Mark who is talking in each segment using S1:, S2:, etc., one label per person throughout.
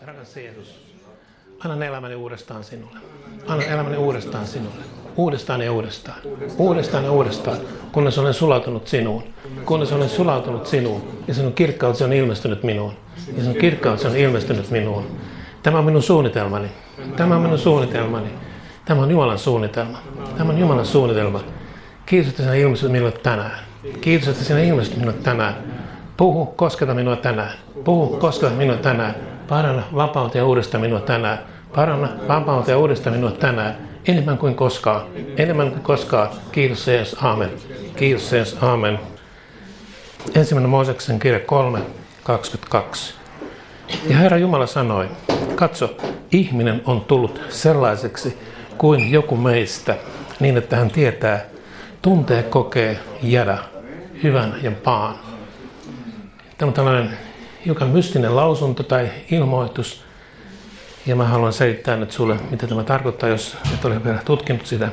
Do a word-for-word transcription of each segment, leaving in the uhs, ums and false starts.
S1: Rakas Jeesus, annan elämäni uudestaan sinulle. Annan elämäni uudestaan sinulle. Uudestaan ja uudestaan. Uudestaan ja uudestaan, kunnes olen sulautunut sinuun. Kunnes olen sulautunut sinuun ja sinun kirkkautesi on ilmestynyt minuun. Ja sinun kirkkautesi on ilmestynyt minuun. Tämä on minun suunnitelmani. Tämä on minun suunnitelmani. Tämä on Jumalan suunnitelma. Tämä on Jumalan suunnitelma. Kiitos, että sinä ilmestyt minulle tänään. Kiitos, että sinä ilmestyt minulle tänään. Puhu, kosketa minua tänään. Puhu, kosketa minua tänään. Paranna vapauta ja uudista minua tänään. Paranna vapauta ja uudista minua tänään. Enemmän kuin koskaan. Enemmän kuin koskaan. Kiitos Jeesus. Aamen. Kiitos Jeesus. Aamen. Ensimmäinen Mooseksen kirja kolme kaksikymmentäkaksi. Ja Herra Jumala sanoi, katso, ihminen on tullut sellaiseksi kuin joku meistä, niin että hän tietää, tuntee, kokee, jäädä, hyvän ja pahan. Tämä on tällainen hiukan mystinen lausunto tai ilmoitus. Ja mä haluan selittää nyt sulle, mitä tämä tarkoittaa, jos et ole vielä tutkinut sitä.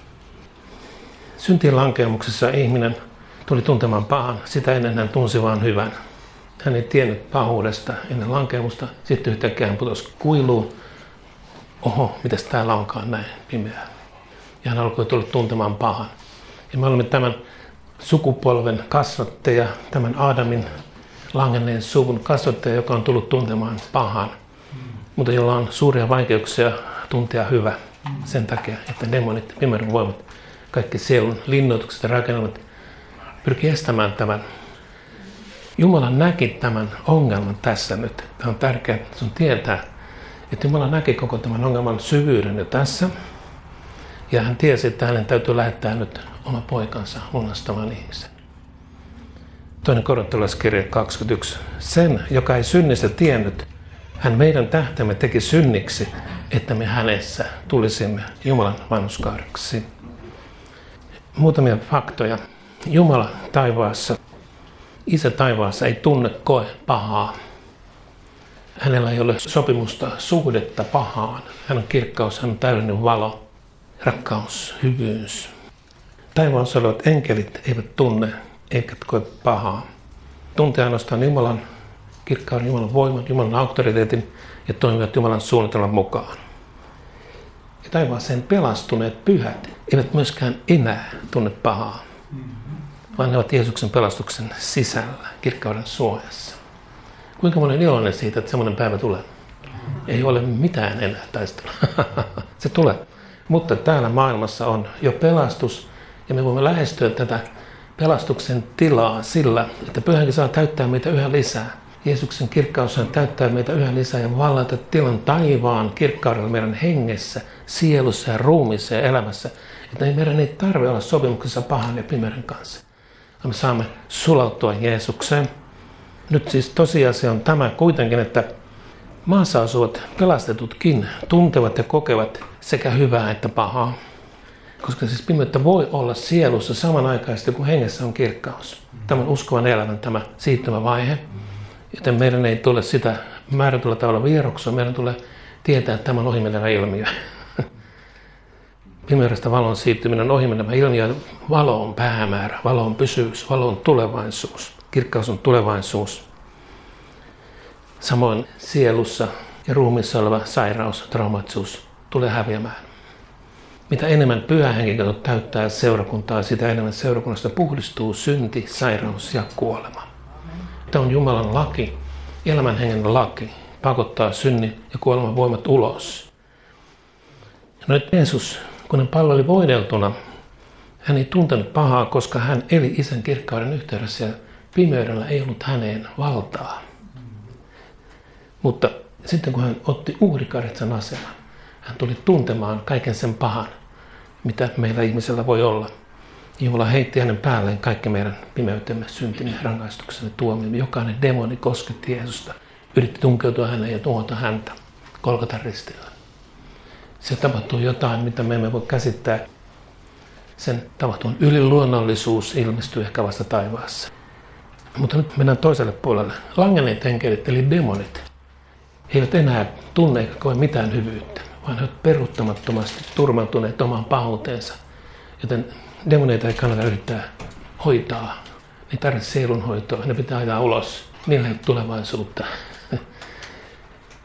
S1: Syntien lankeamuksessa ihminen tuli tuntemaan pahan, sitä ennen hän tunsi vain hyvän. Hän ei tiennyt pahuudesta ennen lankeamusta, sitten yhtäkkiä hän putosi kuiluun. Oho, mitäs täällä onkaan näin pimeää. Ja hän alkoi tulla tuntemaan pahan. Ja me olemme tämän sukupolven kasvattaja, tämän Aadamin langenneen suvun kasvattaja, joka on tullut tuntemaan pahan, mutta jolla on suuria vaikeuksia tuntea hyvä sen takia, että demonit, pimeyden voimat, kaikki sielun linnoitukset ja rakennelmat pyrkii estämään tämän. Jumala näki tämän ongelman tässä nyt. Tämä on tärkeää, että sun tietää, että Jumala näki koko tämän ongelman syvyyden jo tässä. Ja hän tiesi, että hänen täytyy lähettää nyt oma poikansa lunastamaan ihmisen. Toinen korintolaiskirja kaksikymmentäyksi. Sen, joka ei synnistä tiennyt, hän meidän tähtemme teki synniksi, että me hänessä tulisimme Jumalan vanhurskaiksi. Muutamia faktoja. Jumala taivaassa, Isä taivaassa ei tunne, koe pahaa. Hänellä ei ole sopimusta, suhdetta pahaan. Hän on kirkkaus, hän on täydellinen valo, rakkaus, hyvyys. Taivaassa olevat enkelit eivät tunne, eikä koe pahaa. Tuntee ainoastaan Jumalan kirkkauden, Jumalan voiman, Jumalan auktoriteetin ja toimivat Jumalan suunnitelman mukaan. Ja taivaaseen pelastuneet pyhät eivät myöskään enää tunne pahaa, vaan ne ovat Jeesuksen pelastuksen sisällä, kirkkauden suojassa. Kuinka monen iloinen siitä, että semmoinen päivä tulee? Ei ole mitään enää taistelua. Se tulee. Mutta täällä maailmassa on jo pelastus ja me voimme lähestyä tätä pelastuksen tilaa sillä, että Pyhänkin saa täyttää meitä yhä lisää. Jeesuksen kirkkaus täyttää meitä yhä lisää ja vallata tilan taivaan kirkkaudella meidän hengessä, sielussa ja ruumiissa ja elämässä. Että meidän ei tarvitse olla sopimuksessa pahan ja pimeyden kanssa. Me saamme sulautua Jeesukseen. Nyt siis tosiasia on tämä kuitenkin, että maassa asuvat pelastetutkin tuntevat ja kokevat sekä hyvää että pahaa. Koska siis pimeyttä voi olla sielussa samanaikaisesti, kun hengessä on kirkkaus. Tämä on uskovan elämän tämä siirtymävaihe. Joten meidän ei tule sitä määrätyllä tavalla vieroksua. Meidän tulee tietää, että tämä on ohimenevä ilmiö. Pimeydestä valon siirtyminen on ohimenevä ilmiö. Valo on päämäärä, valo on pysyvyys, valo on tulevaisuus. Kirkkaus on tulevaisuus. Samoin sielussa ja ruumiissa oleva sairaus, traumatisuus tulee häviämään. Mitä enemmän Pyhä Henki täyttää seurakuntaa, sitä enemmän seurakunnasta puhdistuu synti, sairaus ja kuolema. Tämä on Jumalan laki, elämän hengen laki, pakottaa synnin ja kuoleman voimat ulos. Ja nyt Jeesus, kun hän palveli voideltuna, hän ei tuntenut pahaa, koska hän eli Isän kirkkauden yhteydessä ja pimeydellä ei ollut häneen valtaa. Mutta sitten kun hän otti uhrikaritsan aseman, hän tuli tuntemaan kaiken sen pahan, mitä meillä ihmisellä voi olla. Jumala heitti hänen päälleen kaikki meidän pimeytemme, syntimme, rangaistuksemme, tuomiomme. Jokainen demoni kosketti Jeesusta, yritti tunkeutua häneen ja tuhota häntä Golgatan ristillä. Se tapahtui jotain, mitä me emme voi käsittää. Sen tapahtuman yliluonnollisuus ilmestyy ehkä vasta taivaassa. Mutta nyt mennään toiselle puolelle. Langenneet enkelit, eli demonit, he eivät enää tunne eikä koe mitään hyvyyttä, vaan he ovat peruuttamattomasti turmautuneet omaan pahuuteensa. Joten demoneita ei kannata yrittää hoitaa. Ne ei tarvitse sielunhoitoa, ne pitää ajaa ulos. Niillä ei ole tulevaisuutta.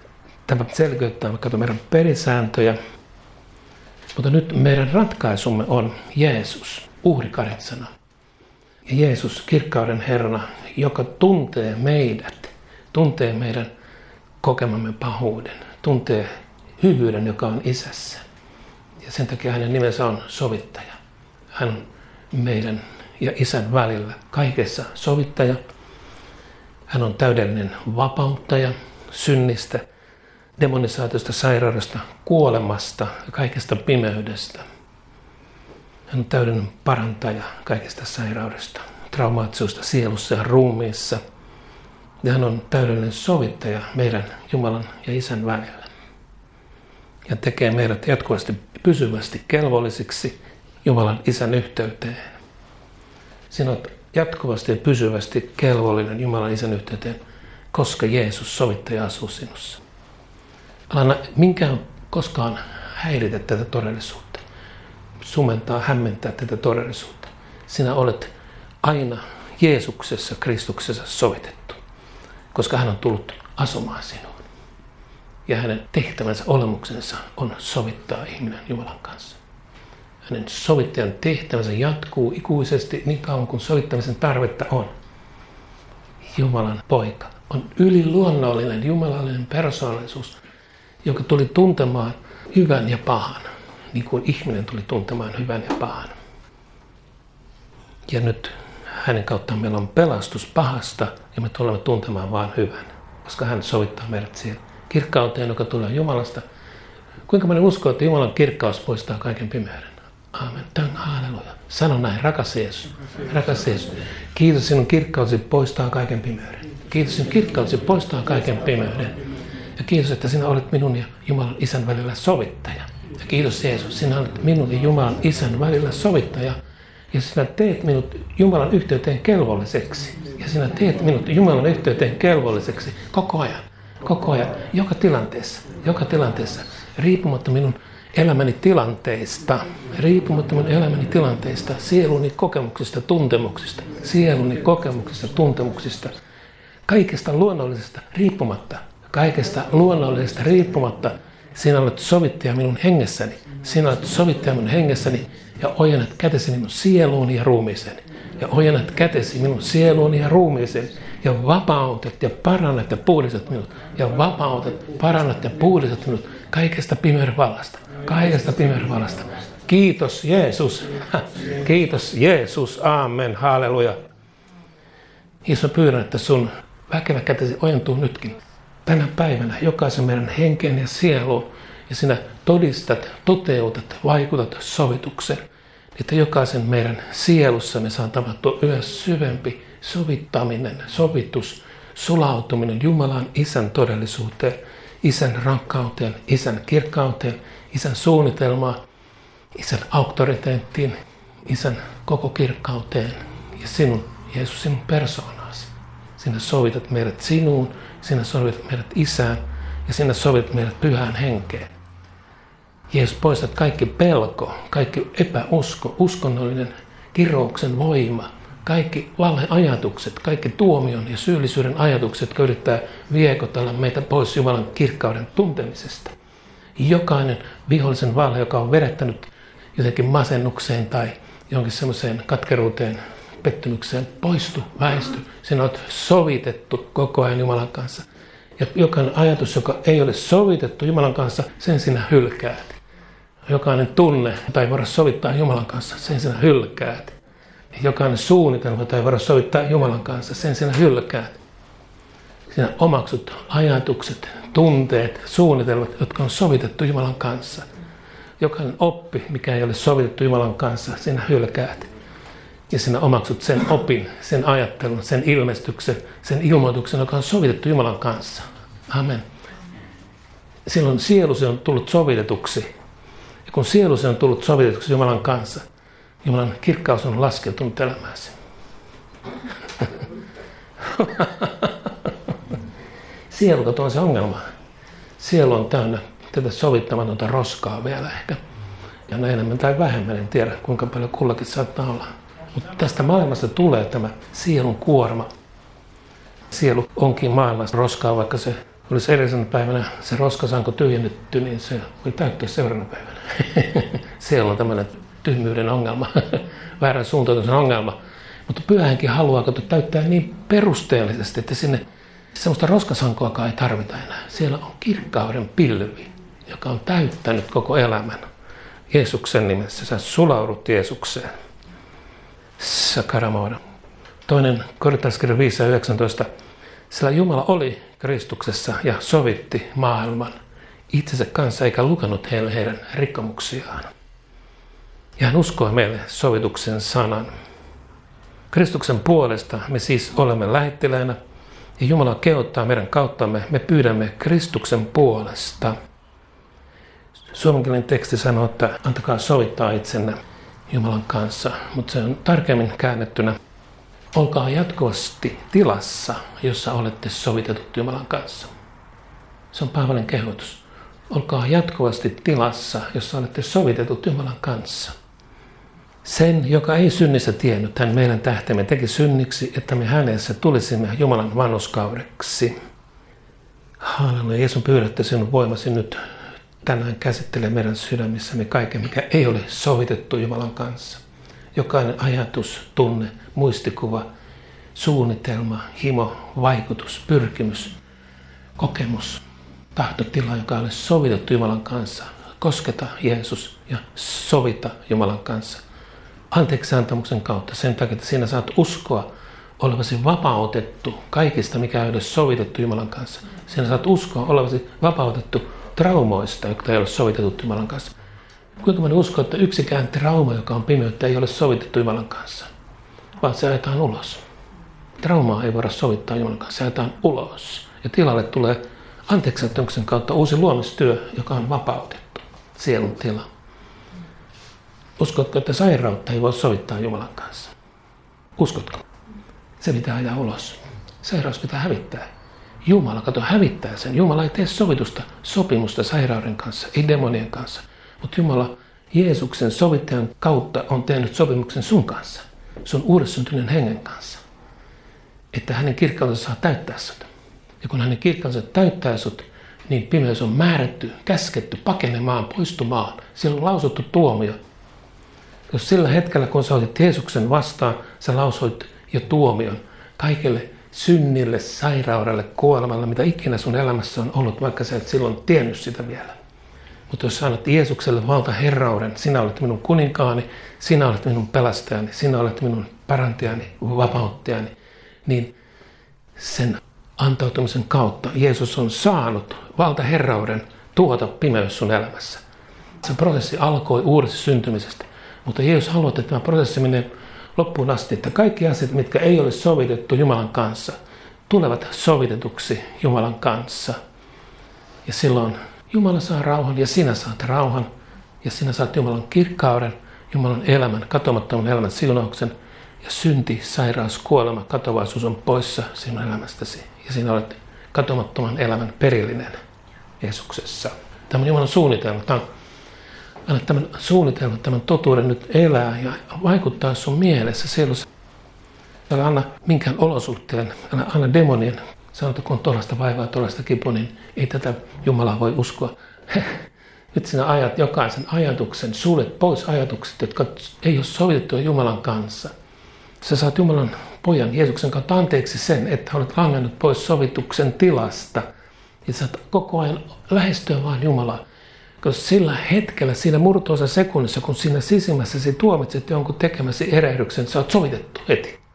S1: Tämä selkeyttää vaikka meidän pelisääntöjä. Mutta nyt meidän ratkaisumme on Jeesus, uhrikaritsana. Ja Jeesus kirkkauden Herrana, joka tuntee meidät, tuntee meidän kokemamme pahuuden, tuntee hyvyyden, joka on Isässä. Ja sen takia hänen nimensä on sovittaja. Hän on meidän ja Isän välillä kaikessa sovittaja. Hän on täydellinen vapauttaja synnistä, demonisaatiosta, sairaudesta, kuolemasta ja kaikesta pimeydestä. Hän on täydellinen parantaja kaikesta sairaudesta, traumaatisuudesta sielussa ja ruumiissa. Ja hän on täydellinen sovittaja meidän Jumalan ja Isän välillä. Ja tekee meidät jatkuvasti pysyvästi kelvollisiksi Jumalan Isän yhteyteen. Sinä olet jatkuvasti ja pysyvästi kelvollinen Jumalan Isän yhteyteen, koska Jeesus sovittaja asuu sinussa. Älä minkään koskaan häiritä tätä todellisuutta. Sumentaa, hämmentää tätä todellisuutta. Sinä olet aina Jeesuksessa, Kristuksessa sovitettu, koska hän on tullut asumaan sinuun. Ja hänen tehtävänsä, olemuksensa on sovittaa ihminen Jumalan kanssa. Hänen sovittajan tehtävänsä jatkuu ikuisesti niin kauan kuin sovittamisen tarvetta on. Jumalan poika on yliluonnollinen, jumalallinen persoonallisuus, joka tuli tuntemaan hyvän ja pahan, niin kuin ihminen tuli tuntemaan hyvän ja pahan. Ja nyt hänen kauttaan meillä on pelastus pahasta ja me tulemme tuntemaan vain hyvän, koska hän sovittaa meidät siihen kirkkauteen, joka tulee Jumalasta. Kuinka moni uskoo, että Jumalan kirkkaus poistaa kaiken pimeyden? Aamen. Tän halleluja. Sano näin, rakas Jeesus. Rakas Jeesus. Kiitos sinun kirkkautesi poistaa kaiken pimeyden. Kiitos sinun kirkkautesi poistaa kaiken pimeyden. Ja kiitos, että sinä olet minun ja Jumalan Isän välillä sovittaja. Ja kiitos Jeesus, sinä olet minun ja Jumalan Isän välillä sovittaja. Ja sinä teet minut Jumalan yhteyteen kelvolliseksi. Ja sinä teet minut Jumalan yhteyteen kelvolliseksi koko ajan. Koko ajan. Joka tilanteessa. Joka tilanteessa. Riippumatta minun elämäni tilanteista, riippumatta minun elämäni tilanteista, sieluni kokemuksista, tuntemuksista, sieluni kokemuksista, tuntemuksista, kaikesta luonnollisesta riippumatta, kaikesta luonnollisesta riippumatta, sinä olet sovittaja minun hengessäni, sinä olet sovittaja minun hengessäni ja ojennat kätesi minun sieluuni ja ruumiiseen, ja ojennat kätesi minun sieluuni ja ruumiiseen, ja vapautat ja parannat ja puhdistat minut, ja vapautat, parannat ja puhdistat minut kaikesta pimeyden vallasta. Kaikesta pimeyden vallasta. Kiitos Jeesus. Kiitos Jeesus. Aamen. Halleluja. Jeesus, mä pyydän, että sun väkevä kätesi ojentuu nytkin. Tänä päivänä jokaisen meidän henkeen ja sieluun. Ja sinä todistat, toteutat, vaikutat sovituksen. Että jokaisen meidän sielussamme saa tapahtua yhä syvempi sovittaminen, sovitus, sulautuminen Jumalan Isän todellisuuteen. Isän rakkauteen, Isän kirkkauteen, Isän suunnitelmaan, Isän auktoriteettiin, Isän koko kirkkauteen ja sinun, Jeesus, sinun persoonaasi. Sinä sovitat meidät sinuun, sinä sovitat meidät Isään ja sinä sovitat meidät Pyhään Henkeen. Jeesus, poistat kaikki pelko, kaikki epäusko, uskonnollinen kirouksen voima, kaikki valheajatukset, kaikki tuomion ja syyllisyyden ajatukset, jotka yrittää viekotella meitä pois Jumalan kirkkauden tuntemisesta. Jokainen vihollisen valhe, joka on vedettänyt jotenkin masennukseen tai jonkin semmoiseen katkeruuteen, pettymykseen, poistu, väisty. Sinä olet sovitettu koko ajan Jumalan kanssa. Ja jokainen ajatus, joka ei ole sovitettu Jumalan kanssa, sen sinä hylkäät. Jokainen tunne, jota ei voida sovittaa Jumalan kanssa, sen sinä hylkäät. Jokainen suunnitelma, jota ei voida sovittaa Jumalan kanssa, sen sinä hylkäät. Sinä omaksut ajatukset, tunteet, suunnitelmat, jotka on sovitettu Jumalan kanssa. Jokainen oppi, mikä ei ole sovitettu Jumalan kanssa, sinä hylkäät. Ja sinä omaksut sen opin, sen ajattelun, sen ilmestyksen, sen ilmoituksen, joka on sovitettu Jumalan kanssa. Amen. Silloin sielusi on tullut sovitetuksi. Ja kun sielusi on tullut sovitetuksi Jumalan kanssa, Jumalan kirkkaus on laskeutunut elämääsi. Sielu on se ongelma. Sielu on täynnä tätä sovittamatonta roskaa vielä ehkä. Ja näin enemmän tai vähemmän, en tiedä kuinka paljon kullakin saattaa olla. Mutta tästä maailmasta tulee tämä sielun kuorma. Sielu onkin maailmassa roskaa, vaikka se olisi edellisenä päivänä se roskasanko tyhjennetty, niin se voi täyttyä seuraavana päivänä. Siellä on tämmöinen tyhmyyden ongelma, väärän suuntautumisen ongelma. Mutta pyhähenki haluaa täyttää niin perusteellisesti, että sinne semmoista roskasankoakaan ei tarvita enää. Siellä on kirkkauden pilvi, joka on täyttänyt koko elämän. Jeesuksen nimessä. Sä sulaudut Jeesukseen. Sakaramoida. Toinen Korintalaiskirja viisi yhdeksäntoista. Sillä Jumala oli Kristuksessa ja sovitti maailman itsensä kanssa eikä lukenut heille heidän rikkomuksiaan. Ja hän uskoi meille sovituksen sanan. Kristuksen puolesta me siis olemme lähettiläinä ja Jumala kehottaa meidän kauttamme. Me pyydämme Kristuksen puolesta. Suomenkielinen teksti sanoo, että antakaa sovittaa itsenne Jumalan kanssa, mutta se on tarkemmin käännettynä. Olkaa jatkuvasti tilassa, jossa olette sovitetut Jumalan kanssa. Se on Paavalin kehotus. Olkaa jatkuvasti tilassa, jossa olette sovitetut Jumalan kanssa. Sen, joka ei synnissä tiennyt, hän meidän tähtemme teki synniksi, että me hänessä tulisimme Jumalan vanhuskaudeksi. Halleluja, Jeesus pyydätte sinun voimasi nyt tänään käsittelee meidän sydämissämme kaiken, mikä ei ole sovitettu Jumalan kanssa. Jokainen ajatus, tunne, muistikuva, suunnitelma, himo, vaikutus, pyrkimys, kokemus, tahtotila, joka ei ole sovitettu Jumalan kanssa. Kosketa Jeesus ja sovita Jumalan kanssa. Anteeksi antamuksen kautta sen takia, että siinä saat uskoa olevasi vapautettu kaikista, mikä ei ole sovitettu Jumalan kanssa. Siinä saat uskoa olevasi vapautettu traumoista, jotka ei ole sovitettu Jumalan kanssa. Kuinka moni uskoo, että yksikään trauma, joka on pimeyttä, ei ole sovitettu Jumalan kanssa, vaan se ajetaan ulos. Traumaa ei voida sovittaa Jumalan kanssa, se ajetaan ulos. Ja tilalle tulee anteeksiantamuksen kautta uusi luomistyö, joka on vapautettu, sielun tila. Uskotko, että sairautta ei voi sovittaa Jumalan kanssa? Uskotko? Se pitää ajaa ulos. Sairaus pitää hävittää. Jumala, kato, hävittää sen. Jumala ei tee sovitusta, sopimusta sairauden kanssa, ei demonien kanssa. Mutta Jumala Jeesuksen sovittajan kautta on tehnyt sopimuksen sun kanssa, sun uudessyntyneen hengen kanssa. Että hänen kirkkautensa saa täyttää sut. Ja kun hänen kirkkautensa täyttää sut, niin pimeys on määrätty, käsketty pakenemaan, poistumaan. Siellä on lausuttu tuomio. Jos sillä hetkellä, kun sä otit Jeesuksen vastaan, sä lausuit jo tuomion kaikille synnille, sairaudelle, kuolemalle, mitä ikinä sun elämässä on ollut, vaikka sä et silloin tiennyt sitä vielä. Mutta jos sä annat Jeesukselle valta herrauden, sinä olet minun kuninkaani, sinä olet minun pelastajani, sinä olet minun parantajani, vapauttajani, niin sen antautumisen kautta Jeesus on saanut valta herrauden tuota pimeys sun elämässä. Se prosessi alkoi uudesta syntymisestä, mutta Jeesus haluaa, että tämä prosessi menee loppuun asti, että kaikki asiat, mitkä ei ole sovitettu Jumalan kanssa, tulevat sovitetuksi Jumalan kanssa. Ja silloin Jumala saa rauhan ja sinä saat rauhan ja sinä saat Jumalan kirkkauden, Jumalan elämän, katomattoman elämän siunauksen ja synti, sairaus, kuolema, katovaisuus on poissa sinun elämästäsi. Ja sinä olet katomattoman elämän perillinen Jeesuksessa. Tämä on Jumalan suunnitelma. Tämä on, anna tämän suunnitelman, tämän totuuden nyt elää ja vaikuttaa sun mielessä. Siellä älä anna minkään olosuhteen, älä anna demonien. Sanotaan, kun on tuollaista vaivaa, tuollaista kipua, niin ei tätä Jumalaa voi uskoa. Nyt sinä ajat jokaisen ajatuksen, suljet pois ajatukset, jotka ei ole sovitettu Jumalan kanssa. Sä saat Jumalan pojan Jeesuksen kautta anteeksi sen, että olet langannut pois sovituksen tilasta. Ja saat koko ajan lähestyä vaan Jumalaa. Koska sillä hetkellä, siinä murto-osa sekunnissa, kun siinä sisimmässäsi tuomitset jonkun tekemäsi erehdyksen, sä oot sovitettu heti.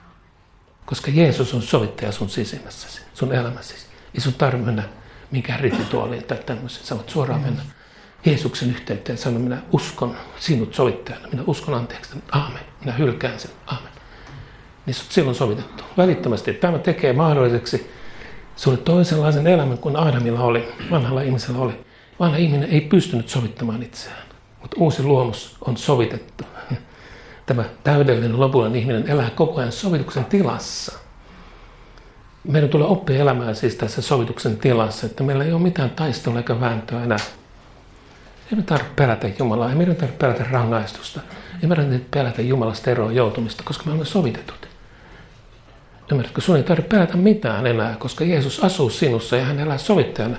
S1: Koska Jeesus on sovittaja sun sisimmässäsi, sun elämässäsi. Ei sun tarvitse mennä minkään rittituoliin tai tämmöiseen. Sä voit suoraan mennä Jeesuksen yhteyteen ja sanoa, minä uskon sinut sovittajana, minä uskon anteeksi, aamen, minä hylkään sen, aamen. Niin sut silloin sovitettu. Välittömästi tämä tekee mahdolliseksi sulle toisenlaisen elämän kuin Aadamilla oli, vanhalla ihmisellä oli. Vanha ihminen ei pystynyt sovittamaan itseään, mutta uusi luomus on sovitettu. Tämä täydellinen lopullinen ihminen elää koko ajan sovituksen tilassa. Meidän tulee oppia elämään siis tässä sovituksen tilassa, että meillä ei ole mitään taistelua eikä vääntöä enää. Ei me tarvitse pelätä Jumalaa, ei meidän tarvitse pelätä rangaistusta, ei meidän tarvitse pelätä Jumalasta eroon joutumista, koska me olemme sovitetut. Ymmärrätkö, sun ei tarvitse pelätä mitään enää, koska Jeesus asuu sinussa ja hän elää sovittajana.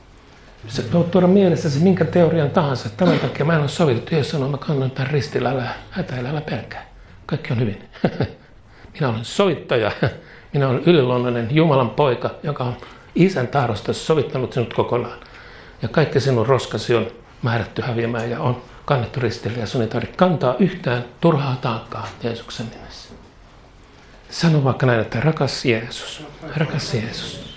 S1: Sä voit tuoda mielessäsi minkä teorian tahansa. Tämän takia mä en ole sovitettu. Jeesus sanoo, mä kannan tämän ristillä, älä hätäile, älä pelkää. Kaikki on hyvin. Minä olen sovittaja. Minä olen yliluonnollinen Jumalan poika, joka on Isän tahdosta sovittanut sinut kokonaan. Ja kaikki sinun roskasi on määrätty häviämään ja on kannettu ristille. Ja sun ei tarvitse kantaa yhtään turhaa taakkaa Jeesuksen nimessä. Sano vaikka näin, että rakas Jeesus, rakas Jeesus,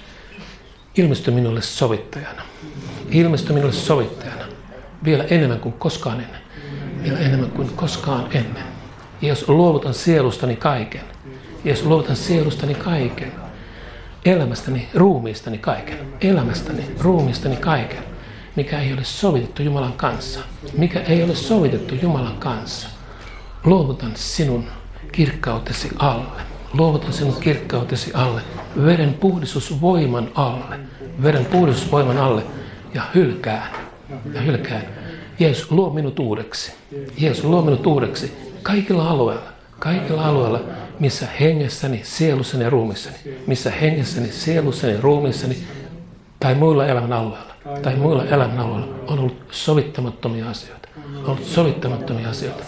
S1: ilmesty minulle sovittajana. Ilmesty minulle sovittajana. Vielä enemmän kuin koskaan ennen. Vielä enemmän kuin koskaan ennen. Ja jos luovutan sielustani kaiken. Ja jos luovutan sielustani kaiken. Elämästäni, ruumiistani kaiken. Elämästäni, ruumiistani kaiken. Mikä ei ole sovitettu Jumalan kanssa. Mikä ei ole sovitettu Jumalan kanssa. Luovutan sinun kirkkautesi alle. Luovutan sinun kirkkautesi alle. Veden puhdistusvoiman alle. Veden puhdistusvoiman alle. Ja hylkään. Ja hylkään. Jeesus, luo minut uudeksi. Jeesus, luo minut uudeksi. Kaikilla alueilla. Kaikilla alueilla, missä hengessäni, sielussani ja ruumissani. Missä hengessäni, sielussani ja ruumissani. Tai muilla elämän alueilla. Tai muilla elämän alueilla on ollut sovittamattomia asioita. On ollut sovittamattomia asioita.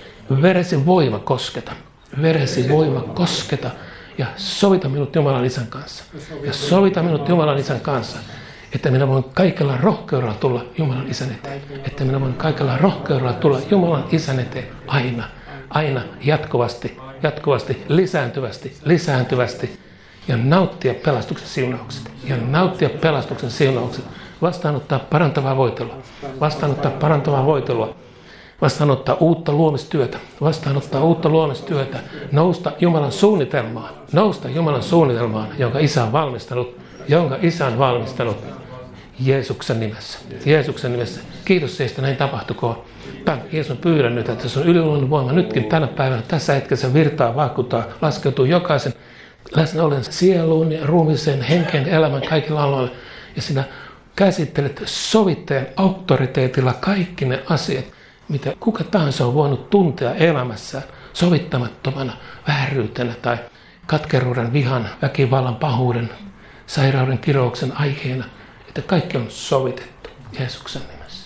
S1: Veresi voima kosketa. Veresi voima kosketa. Ja sovita minut Jumalan Isän kanssa. Ja sovita minut Jumalan Isän kanssa. Että minä voin kaikella rohkeudella tulla Jumalan Isän eteen. Että minä voin kaikella rohkeudella tulla Jumalan Isän eteen aina. Aina jatkuvasti, jatkuvasti, lisääntyvästi, lisääntyvästi. Ja nauttia pelastuksen siunaukset. Ja nauttia pelastuksen siunaukset. Vastaanottaa parantavaa voitelua. Vastaanottaa parantavaa voitelua. Vastaanottaa uutta luomistyötä. Vastaanottaa uutta luomistyötä. Nousta Jumalan suunnitelmaan. Nousta Jumalan suunnitelmaan, jonka Isä on valmistanut. Jonka Isä on valmistanut Jeesuksen nimessä. Jeesuksen nimessä. Kiitos siitä, näin tapahtukoon. Tämän Jeesus pyydän nyt, että se on yliluonnon voima nytkin tänä päivänä. Tässä hetkessä virtaa, vaakuttaa, laskeutuu jokaisen läsnä ollen sieluun ja ruumiiseen, henkeen, elämän kaikilla aloilla. Ja sinä käsittelet sovittajan auktoriteetilla kaikki ne asiat, mitä kuka tahansa on voinut tuntea elämässään sovittamattomana vääryytenä tai katkeruuden, vihan, väkivallan, pahuuden, sairauden, kirouksen aiheena, että kaikki on sovitettu Jeesuksen nimessä.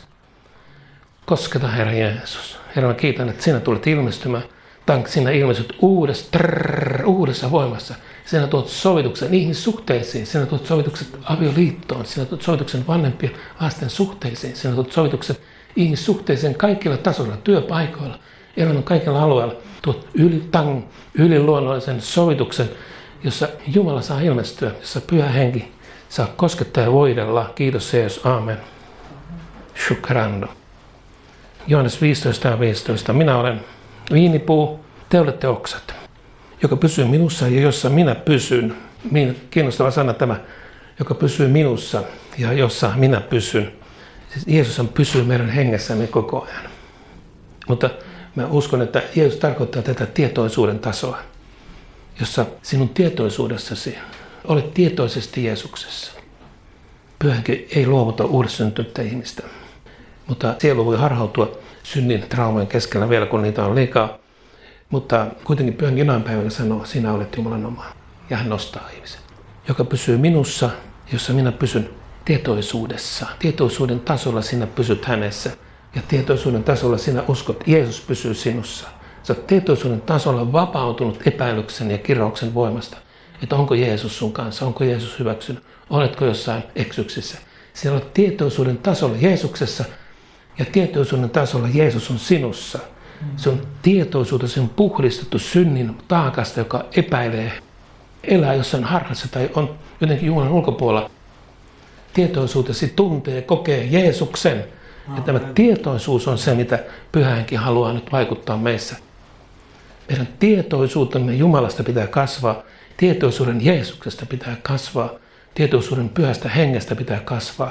S1: Kosketa Herra Jeesus. Herra, mä kiitän, että sinä tulet ilmestymään. Tank, sinä ilmestyt uudessa, trrr, uudessa voimassa. Sinä tuot sovituksen ihmissuhteisiin. Sinä tuot sovituksen avioliittoon. Sinä tuot sovituksen vanhempien lasten suhteisiin. Sinä tuot sovituksen ihmissuhteisiin kaikilla tasoilla, työpaikoilla, elämän kaikilla alueilla. Tuot yli, tang, yliluonnollisen sovituksen, jossa Jumala saa ilmestyä, jossa Pyhä Henki saa koskettaa ja voidella. Kiitos Jeesus. Aamen. Shukrando. Johannes viisitoista ja viisitoista. Minä olen viinipuu, te olette oksat, joka pysyy minussa ja jossa minä pysyn. Kiinnostava sana tämä, joka pysyy minussa ja jossa minä pysyn. Siis Jeesus pysyy meidän hengessämme koko ajan. Mutta mä uskon, että Jeesus tarkoittaa tätä tietoisuuden tasoa, jossa sinun tietoisuudessasi olet tietoisesti Jeesuksessa. Pyhä Henki ei luovuta uudessyntynyttä ihmistä. Mutta sielu voi harhautua synnin traumojen keskellä vielä, kun niitä on liikaa. Mutta kuitenkin Pyhä Henki jonain päivänä sanoo, sinä olet Jumalan oma. Ja hän nostaa ihmisen, joka pysyy minussa, jossa minä pysyn tietoisuudessa. Tietoisuuden tasolla sinä pysyt hänessä. Ja tietoisuuden tasolla sinä uskot, Jeesus pysyy sinussa. Sä oot tietoisuuden tasolla vapautunut epäilyksen ja kirouksen voimasta. Että onko Jeesus sun kanssa, onko Jeesus hyväksynyt, oletko jossain eksyksissä. Siellä olet tietoisuuden tasolla Jeesuksessa. Ja tietoisuuden tasolla Jeesus on sinussa. Se on tietoisuutesi on puhdistettu synnin taakasta, joka epäilee, elää jossain harhassa tai on jotenkin Jumalan ulkopuolella. Tietoisuutesi tuntee, kokee Jeesuksen. Ja tämä tietoisuus on se, mitä Pyhä Henki haluaa nyt vaikuttaa meissä. Meidän tietoisuutemme Jumalasta pitää kasvaa. Tietoisuuden Jeesuksesta pitää kasvaa. Tietoisuuden Pyhästä Hengestä pitää kasvaa.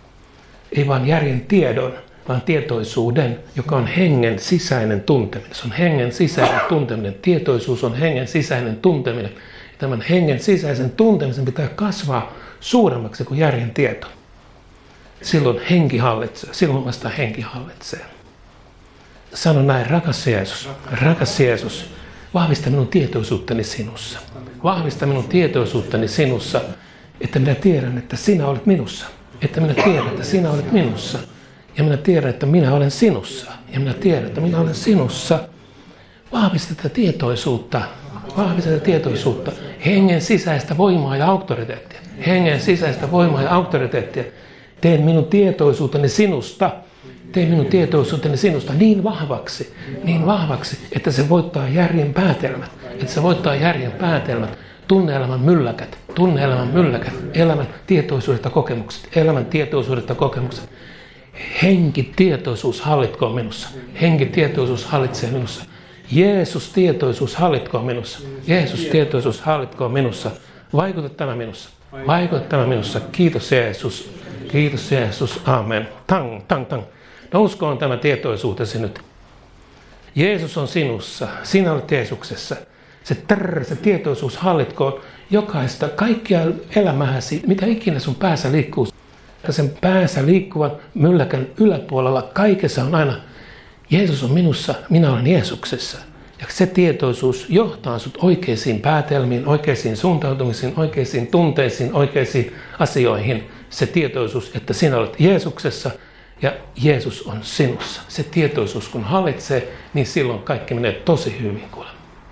S1: Ei vain järjen tiedon, vaan tietoisuuden, joka on hengen sisäinen tunteminen. Se on hengen sisäinen tunteminen. Tietoisuus on hengen sisäinen tunteminen. Ja tämän hengen sisäisen tuntemisen pitää kasvaa suuremmaksi kuin järjen tieto. Silloin henki hallitsee. Silloin vasta henki hallitsee. Sano näin, rakas Jeesus, rakas Jeesus, Vahvista minun tietoisuuttani sinussa. Vahvista minun tietoisuuttani sinussa, että minä tiedän, että sinä olet minussa. Että minä tiedän, että sinä olet minussa. Ja minä tiedän, että minä olen sinussa. Ja minä tiedän, että minä olen sinussa. Vahvista tätä tietoisuutta. Vahvista tätä tietoisuutta. Hengen sisäistä voimaa ja auktoriteettia. Hengen sisäistä voimaa ja auktoriteettia. Tee minun tietoisuuteni sinusta. Tee minun tietoisuuteni sinusta niin vahvaksi, niin vahvaksi, että se voittaa järjen päätelmät. Että se voittaa järjen päätelmät. Tunne-elämän mylläkät. Tunne-elämän mylläkät. Elämän tietoisuudesta kokemukset. Elämän tietoisuudesta kokemukset. Henkitietoisuus hallitkoon minussa. Henkitietoisuus hallitsee minussa. Jeesus tietoisuus hallitkoon minussa. Jeesus tietoisuus hallitkoon minussa. Vaikuta tämä minussa. Vaikuta tämä minussa. Kiitos Jeesus. Kiitos Jeesus. Amen. Tang, tang, tang. Nouskoon tämä tietoisuutesi nyt. Jeesus on sinussa. Sinä olet Jeesuksessa. Se trrr, se tietoisuus hallitkoon jokaista, kaikkia elämääsi, mitä ikinä sun päässä liikkuu. Sen päässä liikkuvan mylläkän yläpuolella kaikessa on aina Jeesus on minussa, minä olen Jeesuksessa. Ja se tietoisuus johtaa sut oikeisiin päätelmiin, oikeisiin suuntautumisiin, oikeisiin tunteisiin, oikeisiin asioihin. Se tietoisuus, että sinä olet Jeesuksessa ja Jeesus on sinussa. Se tietoisuus, kun hallitsee, niin silloin kaikki menee tosi hyvin kuule.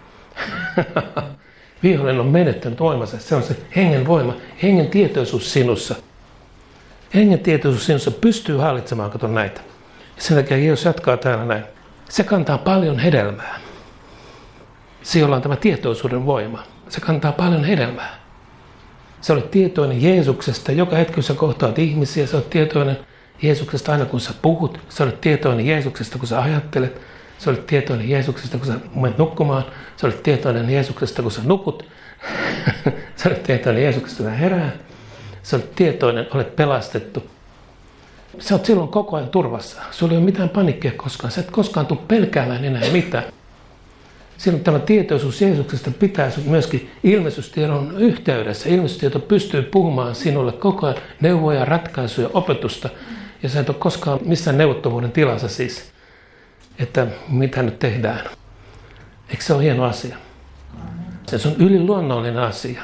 S1: Vihollinen on menettänyt voimansa. Se on se hengen voima, hengen tietoisuus sinussa. Hengen tietoisuus sinussa pystyy hallitsemaan, kato näitä. Sen takia Jeesus jatkaa täällä näin. Se kantaa paljon hedelmää. Siellä on tämä tietoisuuden voima. Se kantaa paljon hedelmää. Sä olet tietoinen Jeesuksesta. Joka hetki, kun sä kohtaat ihmisiä, sä olet tietoinen Jeesuksesta aina, kun sä puhut. Sä olet tietoinen Jeesuksesta, kun sä ajattelet. Sä olet tietoinen Jeesuksesta, kun sä menet nukkumaan. Sä olet tietoinen Jeesuksesta, kun sä nukut. Sä olet tietoinen Jeesuksesta, kun sä herää. Sä olet tietoinen, olet pelastettu. Sä oot silloin koko ajan turvassa. Sulla ei ole mitään panikkia koskaan. Sä et koskaan tule pelkäämään enää mitään. Silloin tämä tietoisuus Jeesuksesta pitää sut myöskin ilmestystiedon yhteydessä. Ilmestystieto pystyy puhumaan sinulle koko ajan neuvoja, ratkaisuja, opetusta. Ja sä et ole koskaan missään neuvottomuuden tilassa siis, että mitä nyt tehdään. Eikö se ole hieno asia? Se on yliluonnollinen asia.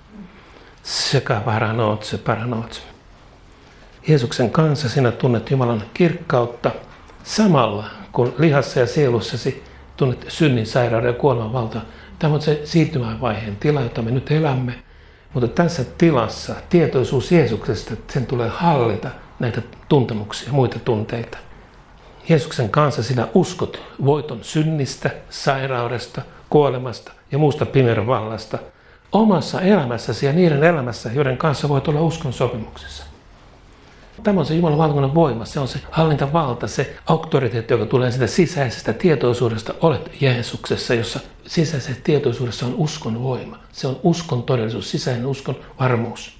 S1: Sekä paranoot, se paranoot. Jeesuksen kanssa sinä tunnet Jumalan kirkkautta samalla, kun lihassa ja sielussasi tunnet synnin, sairauden ja kuoleman valtaa. Tämä on se siirtymävaiheen tila, jota me nyt elämme. Mutta tässä tilassa tietoisuus Jeesuksesta, sen tulee hallita näitä tuntemuksia, muita tunteita. Jeesuksen kanssa sinä uskot voiton synnistä, sairaudesta, kuolemasta ja muusta pimeyden vallasta omassa elämässäsi ja niiden elämässä, joiden kanssa voit olla uskon sopimuksessa. Tämä on se Jumalan valtakunnan voima, se on se hallintavalta, se auktoriteetti, joka tulee sitä sisäisestä tietoisuudesta. Olet Jeesuksessa, jossa sisäisessä tietoisuudessa on uskon voima. Se on uskon todellisuus, sisäinen uskon varmuus.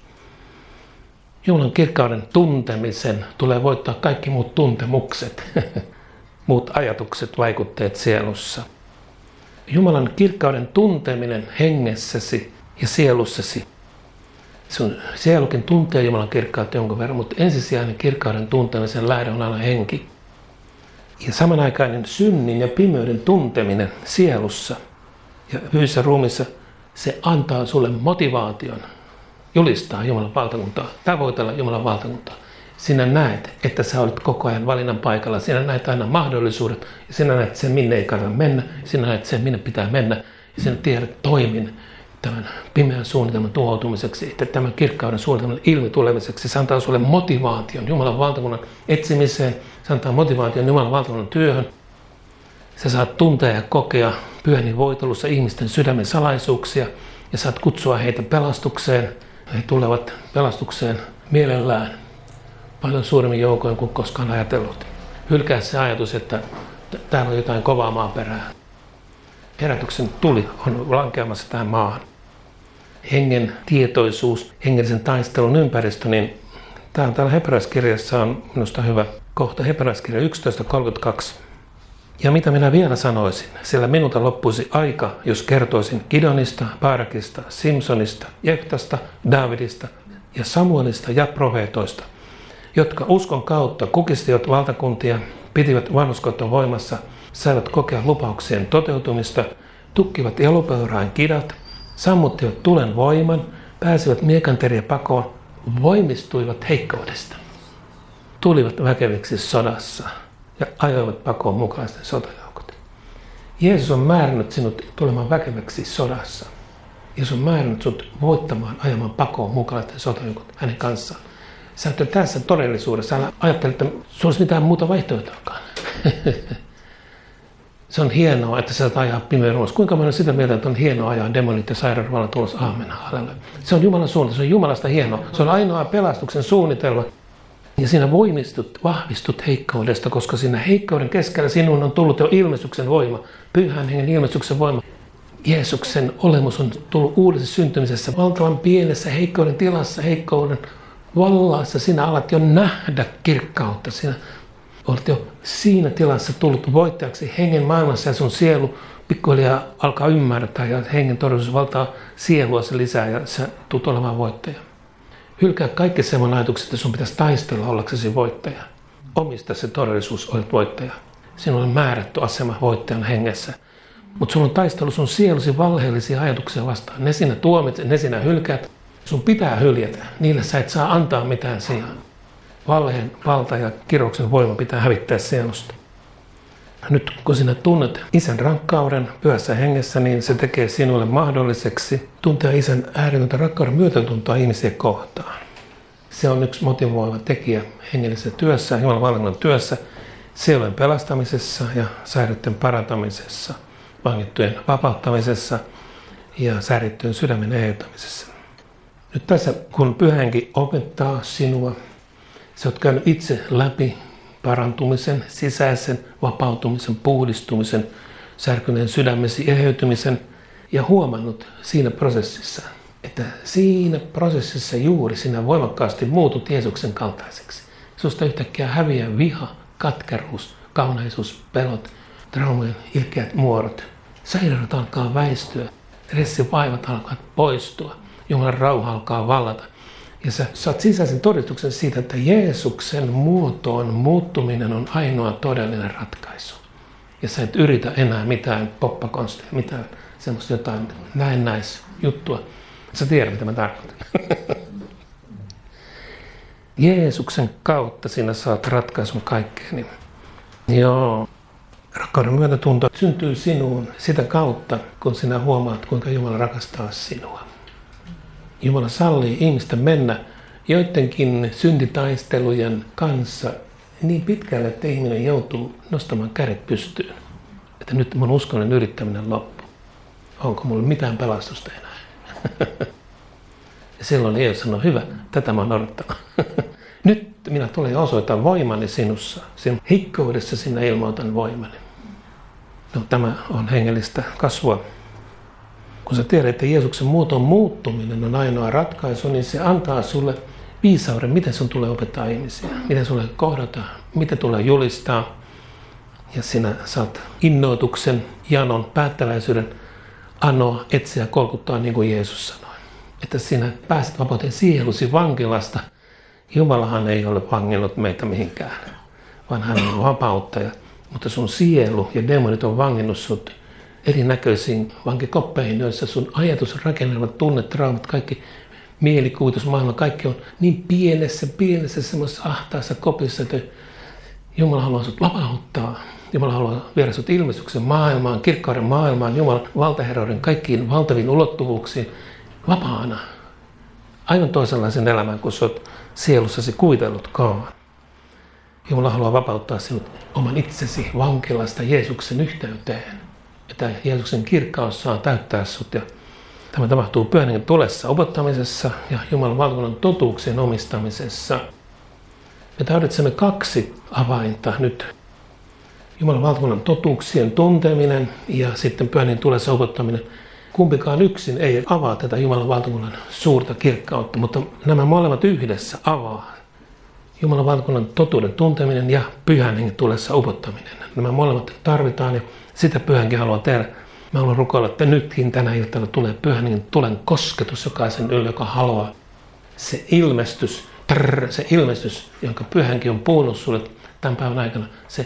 S1: Jumalan kirkkauden tuntemisen tulee voittaa kaikki muut tuntemukset, muut ajatukset, vaikutteet sielussa. Jumalan kirkkauden tunteminen hengessäsi ja sielussasi. Sun sielukin tuntee Jumalan kirkkautta jonkun verran, mutta ensisijainen kirkkauden tuntemisen lähde on aina henki. Ja samanaikainen synnin ja pimeyden tunteminen sielussa ja fyysisessä ruumissa, se antaa sulle motivaation julistaa Jumalan valtakuntaa, tavoitella Jumalan valtakuntaa. Sinä näet, että sä olet koko ajan valinnan paikalla. Sinä näet aina mahdollisuudet. Ja sinä näet sen, minne ei kannata mennä. Sinä näet sen, minne pitää mennä. Ja sinä tiedät toimin tämän pimeän suunnitelman tuhoutumiseksi, että tämän kirkkauden suunnitelman ilmi tulemiseksi. Se antaa sulle motivaation Jumalan valtakunnan etsimiseen. Se antaa motivaation Jumalan valtakunnan työhön. Sä saat tuntea ja kokea pyhäni voitelussa ihmisten sydämen salaisuuksia. Ja saat kutsua heitä pelastukseen. He tulevat pelastukseen mielellään. Paljon suuremmin joukoin kuin koskaan ajatellut. Hylkää se ajatus, että täällä on jotain kovaa maaperää. Herätyksen tuli on lankeamassa tähän maahan. Hengen tietoisuus, hengellisen taistelun ympäristö, niin täällä, täällä hebrealaiskirjassa on minusta hyvä kohta. Hebrealaiskirja yksitoista kolmekymmentäkaksi. Ja mitä minä vielä sanoisin, sillä minulta loppuisi aika, jos kertoisin Gideonista, Baarakista, Simsonista, Jeftasta, Daavidista ja Samuelista ja profeetoista, jotka uskon kautta kukistivat valtakuntia, pitivät vanhurskautta voimassa, saivat kokea lupauksien toteutumista, tukkivat elopeurain kidat, sammuttivat tulen voiman, pääsivät miekanteriä pakoon, voimistuivat heikkoudesta. Tulivat väkeviksi sodassa ja ajoivat pakoon mukalaisten sotajoukot. Jeesus on määrännyt sinut tulemaan väkeväksi sodassa. Jeesus on määrännyt sinut voittamaan, ajamaan pakoon mukalaisten sotajoukot hänen kanssaan. Sä oot tässä todellisuudessa. Älä ajattele, että sulla olisi mitään muuta vaihtoehtoakaan. Se on hienoa, että sä saat ajaa pimeän ruoassa. Kuinka mä olen sitä mieltä, että on hienoa ajaa demonit ja sairaan vallat ulos? Aamen. Halleluja. Se on Jumalan suunnitelma. Se on Jumalasta hienoa. Se on ainoa pelastuksen suunnitelma. Ja siinä voimistut, vahvistut heikkoudesta, koska siinä heikkouden keskellä sinun on tullut jo ilmestyksen voima. Pyhän hengen ilmestyksen voima. Jeesuksen olemus on tullut uudessa syntymisessä. Valtavan pienessä heikkouden tilassa, heikkouden vallassa. Sinä alat jo nähdä kirkkautta. Sinä olet jo siinä tilassa tullut voittajaksi hengen maailmassa ja sun sielu pikkuhiljaa alkaa ymmärtää ja hengen todellisuus valtaa sielua se lisää ja sä tulet olemaan voittaja. Hylkää kaikki semmoinen ajatukset, että sun pitäisi taistella ollaksesi voittaja. Omista se todellisuus, olet voittaja. Sinulla on määrätty asema voittajan hengessä. Mutta sun on taistelu sun sielusi valheellisia ajatuksia vastaan. Ne sinä tuomitset, ne sinä hylkäät. Sun pitää hyljätä. Niille sä et saa antaa mitään sijaan. Valheen valta ja kirouksen voima pitää hävittää sielusta. Nyt kun sinä tunnet Isän rakkauden pyhässä hengessä, niin se tekee sinulle mahdolliseksi tuntea Isän ääretöntä rakkauden myötätuntoa ihmisiä kohtaan. Se on yksi motivoiva tekijä hengellisessä työssä, Jumalan valtakunnan työssä, sielujen pelastamisessa ja sairaiden parantamisessa, vangittujen vapauttamisessa ja säärittyjen sydämen eheyttämisessä. Nyt tässä, kun Pyhä Henki opettaa sinua, sä oot käynyt itse läpi parantumisen, sisäisen vapautumisen, puhdistumisen, särkyneen sydämesi eheytymisen ja huomannut siinä prosessissa, että siinä prosessissa juuri sinä voimakkaasti muutut Jeesuksen kaltaiseksi. Susta yhtäkkiä häviää viha, katkeruus, kauneisuus, pelot, traumojen ilkeät muodot. Sairaudet alkaa väistyä, stressivaivat alkaa poistua, Jumalan rauha alkaa vallata. Ja sä saat sisäisen todistuksen siitä, että Jeesuksen muotoon muuttuminen on ainoa todellinen ratkaisu. Ja sä et yritä enää mitään poppakonstia, mitään semmoista jotain näennäisjuttua. Sä tiedät, mitä mä tarkoitan. Jeesuksen kautta sinä saat ratkaisun kaikkeen. Joo. Rakkauden myötätunto syntyy sinuun sitä kautta, kun sinä huomaat, kuinka Jumala rakastaa sinua. Jumala sallii ihmisten mennä joidenkin syntitaistelujen kanssa niin pitkälle, että ihminen joutuu nostamaan kädet pystyyn. Että nyt mun uskollinen yrittäminen loppuu. Onko mulla mitään pelastusta enää? Ja silloin Jeesus sanoi, hyvä, tätä mä oon odottanut. Nyt minä tulen ja osoitan voimani sinussa. Sinun heikkoudessa sinä ilmoitan voimani. No, tämä on hengellistä kasvua. Kun sä tiedät, että Jeesuksen muotoon muuttuminen on ainoa ratkaisu, niin se antaa sulle viisauden, miten sun tulee opettaa ihmisiä, miten sulle kohdata, miten tulee julistaa. Ja sinä saat innoituksen, janon, päättäväisyyden anoa, etsiä, kolkuttaa, niin kuin Jeesus sanoi. Että sinä pääset vapauteen sielusi vankilasta. Jumalahan ei ole vangillut meitä mihinkään, vaan hän on vapauttaja. Mutta sun sielu ja demonit on vanginnut sut erinäköisiin vankikoppeihin, joissa sun ajatusrakennelmat, tunnet, traumat, kaikki mielikuvitus, maailma, kaikki on niin pienessä, pienessä semmoisessa ahtaassa kopissa, että Jumala haluaa sut vapauttaa. Jumala haluaa viedä sut ilmestyksen maailmaan, kirkkauden maailmaan, Jumalan valtaherroiden kaikkiin valtaviin ulottuvuuksiin vapaana. Aivan toisenlaisen elämän, kun sä oot sielussasi kuvitellutkaan. Jumala haluaa vapauttaa sinut oman itsesi vankilasta Jeesuksen yhteyteen. Että Jeesuksen kirkkaus saa täyttää sut. Ja tämä tapahtuu Pyhän Hengen tulessa opettamisessa ja Jumalan valtakunnan totuuksien omistamisessa. Me tarvitsemme kaksi avainta nyt. Jumalan valtakunnan totuuksien tunteminen ja sitten Pyhän Hengen tulessa opettaminen. Kumpikaan yksin ei avaa tätä Jumalan valtakunnan suurta kirkkautta, mutta nämä molemmat yhdessä avaa Jumalan valtakunnan totuuden tunteminen ja Pyhän Hengen tulessa opettaminen. Nämä molemmat tarvitaan ja sitä Pyhä Henki haluaa tehdä. Mä haluan rukoilla, että nytkin tänä iltana tulee Pyhän Hengen tulen kosketus jokaisen yllä, joka haluaa. Se ilmestys, trrr, se ilmestys, jonka Pyhä Henki on puhunut sulle tämän päivän aikana, se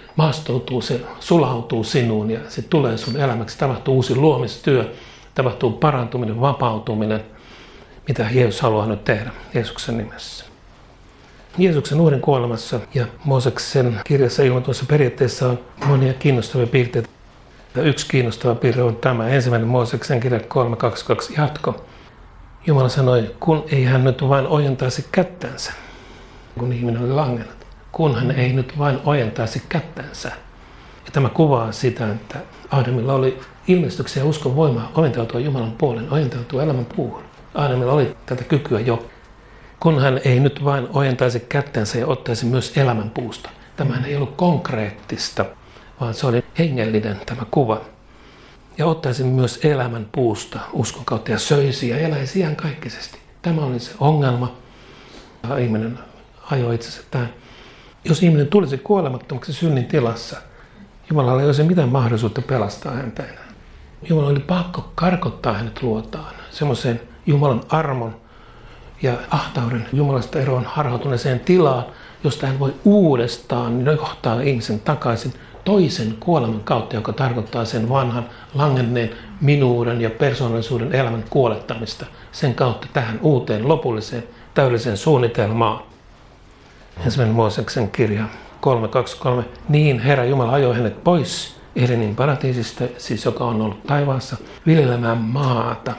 S1: maastoutuu, se sulautuu sinuun ja se tulee sun elämäksi. Tapahtuu uusi luomistyö, tapahtuu parantuminen, vapautuminen, mitä Jeesus haluaa nyt tehdä Jeesuksen nimessä. Jeesuksen uhrin kuolemassa ja Mooseksen kirjassa ilmoituissa periaatteessa on monia kiinnostavia piirteitä. Yksi kiinnostava piirre on tämä ensimmäinen Mooseksen kirja kolme kaksikymmentäkaksi jatko. Jumala sanoi, kun ei hän nyt vain ojentaisi kättänsä, kun ihminen oli langennut. Kun hän ei nyt vain ojentaisi kättänsä. Ja tämä kuvaa sitä, että Aadamilla oli ilmestyksiä ja uskon voimaa ojentautua Jumalan puolen, ojentautua elämän puuhun. Aadamilla oli tätä kykyä jo. Kun hän ei nyt vain ojentaisi kättänsä ja ottaisi myös elämän puusta. Tämä ei ollut konkreettista, vaan se oli hengellinen tämä kuva. Ja ottaisi myös elämän puusta uskon kautta ja söisi ja eläisi iankaikkisesti. Tämä oli se ongelma. Ihminen ajoi itsensä tähän. Jos ihminen tulisi kuolemattomaksi synnin tilassa, Jumalalla ei olisi mitään mahdollisuutta pelastaa häntä enää. Jumala oli pakko karkottaa hänet luotaan, semmoiseen Jumalan armon ja ahtauden Jumalasta eroon harhautuneeseen tilaan, josta hän voi uudestaan johtaa ihmisen takaisin toisen kuoleman kautta, joka tarkoittaa sen vanhan langenneen minuuden ja persoonallisuuden elämän kuolettamista sen kautta tähän uuteen lopulliseen täydelliseen suunnitelmaan. Ensimmäinen Mooseksen kirja kolme kaksikymmentäkolme. Niin Herra Jumala ajoi hänet pois Edenin paratiisista, siis joka on ollut taivaassa, viljelemään maata.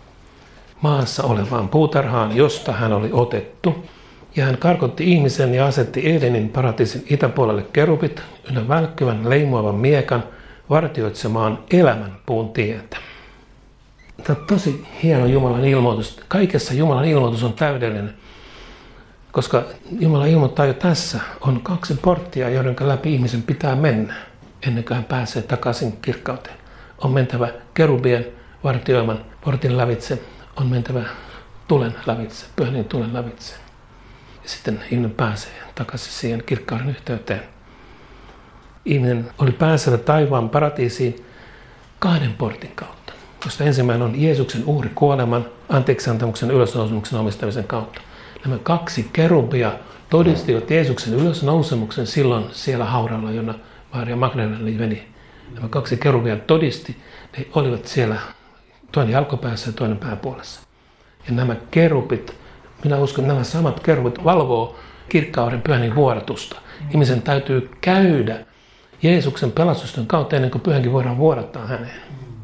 S1: Maassa olevaan puutarhaan, josta hän oli otettu. Ja hän karkotti ihmisen ja asetti Edenin paratiisin itäpuolelle kerubit ynnä välkkyvän leimuavan miekan vartioitsemaan elämän puun tietä. Tämä on tosi hieno Jumalan ilmoitus. Kaikessa Jumalan ilmoitus on täydellinen. Koska Jumala ilmoittaa jo tässä, on kaksi porttia, joiden läpi ihmisen pitää mennä, ennen kuin hän pääsee takaisin kirkkauteen. On mentävä kerubien vartioiman portin lävitse, on mentävä tulen lävitse, pyhän tulen lävitse. Ja sitten ihminen pääsee takaisin siihen kirkkauden yhteyteen. Ihminen oli pääsevä taivaan paratiisiin kahden portin kautta, josta ensimmäinen on Jeesuksen uhri kuoleman, anteeksiantamuksen, ylösnousemuksen omistamisen kautta. Nämä kaksi kerubia todistivat Jeesuksen ylösnousemuksen silloin siellä haudalla, jona Maria Magdalena meni. Nämä kaksi kerubia todisti, ne olivat siellä toinen jalkopäässä ja toinen pääpuolessa. Ja nämä kerubit, minä uskon, että nämä samat kerubit valvoo kirkkauden pyhän vuodatusta. Ihmisen täytyy käydä Jeesuksen pelastusten kautta ennen kuin pyhänkin voidaan vuodattaa häneen.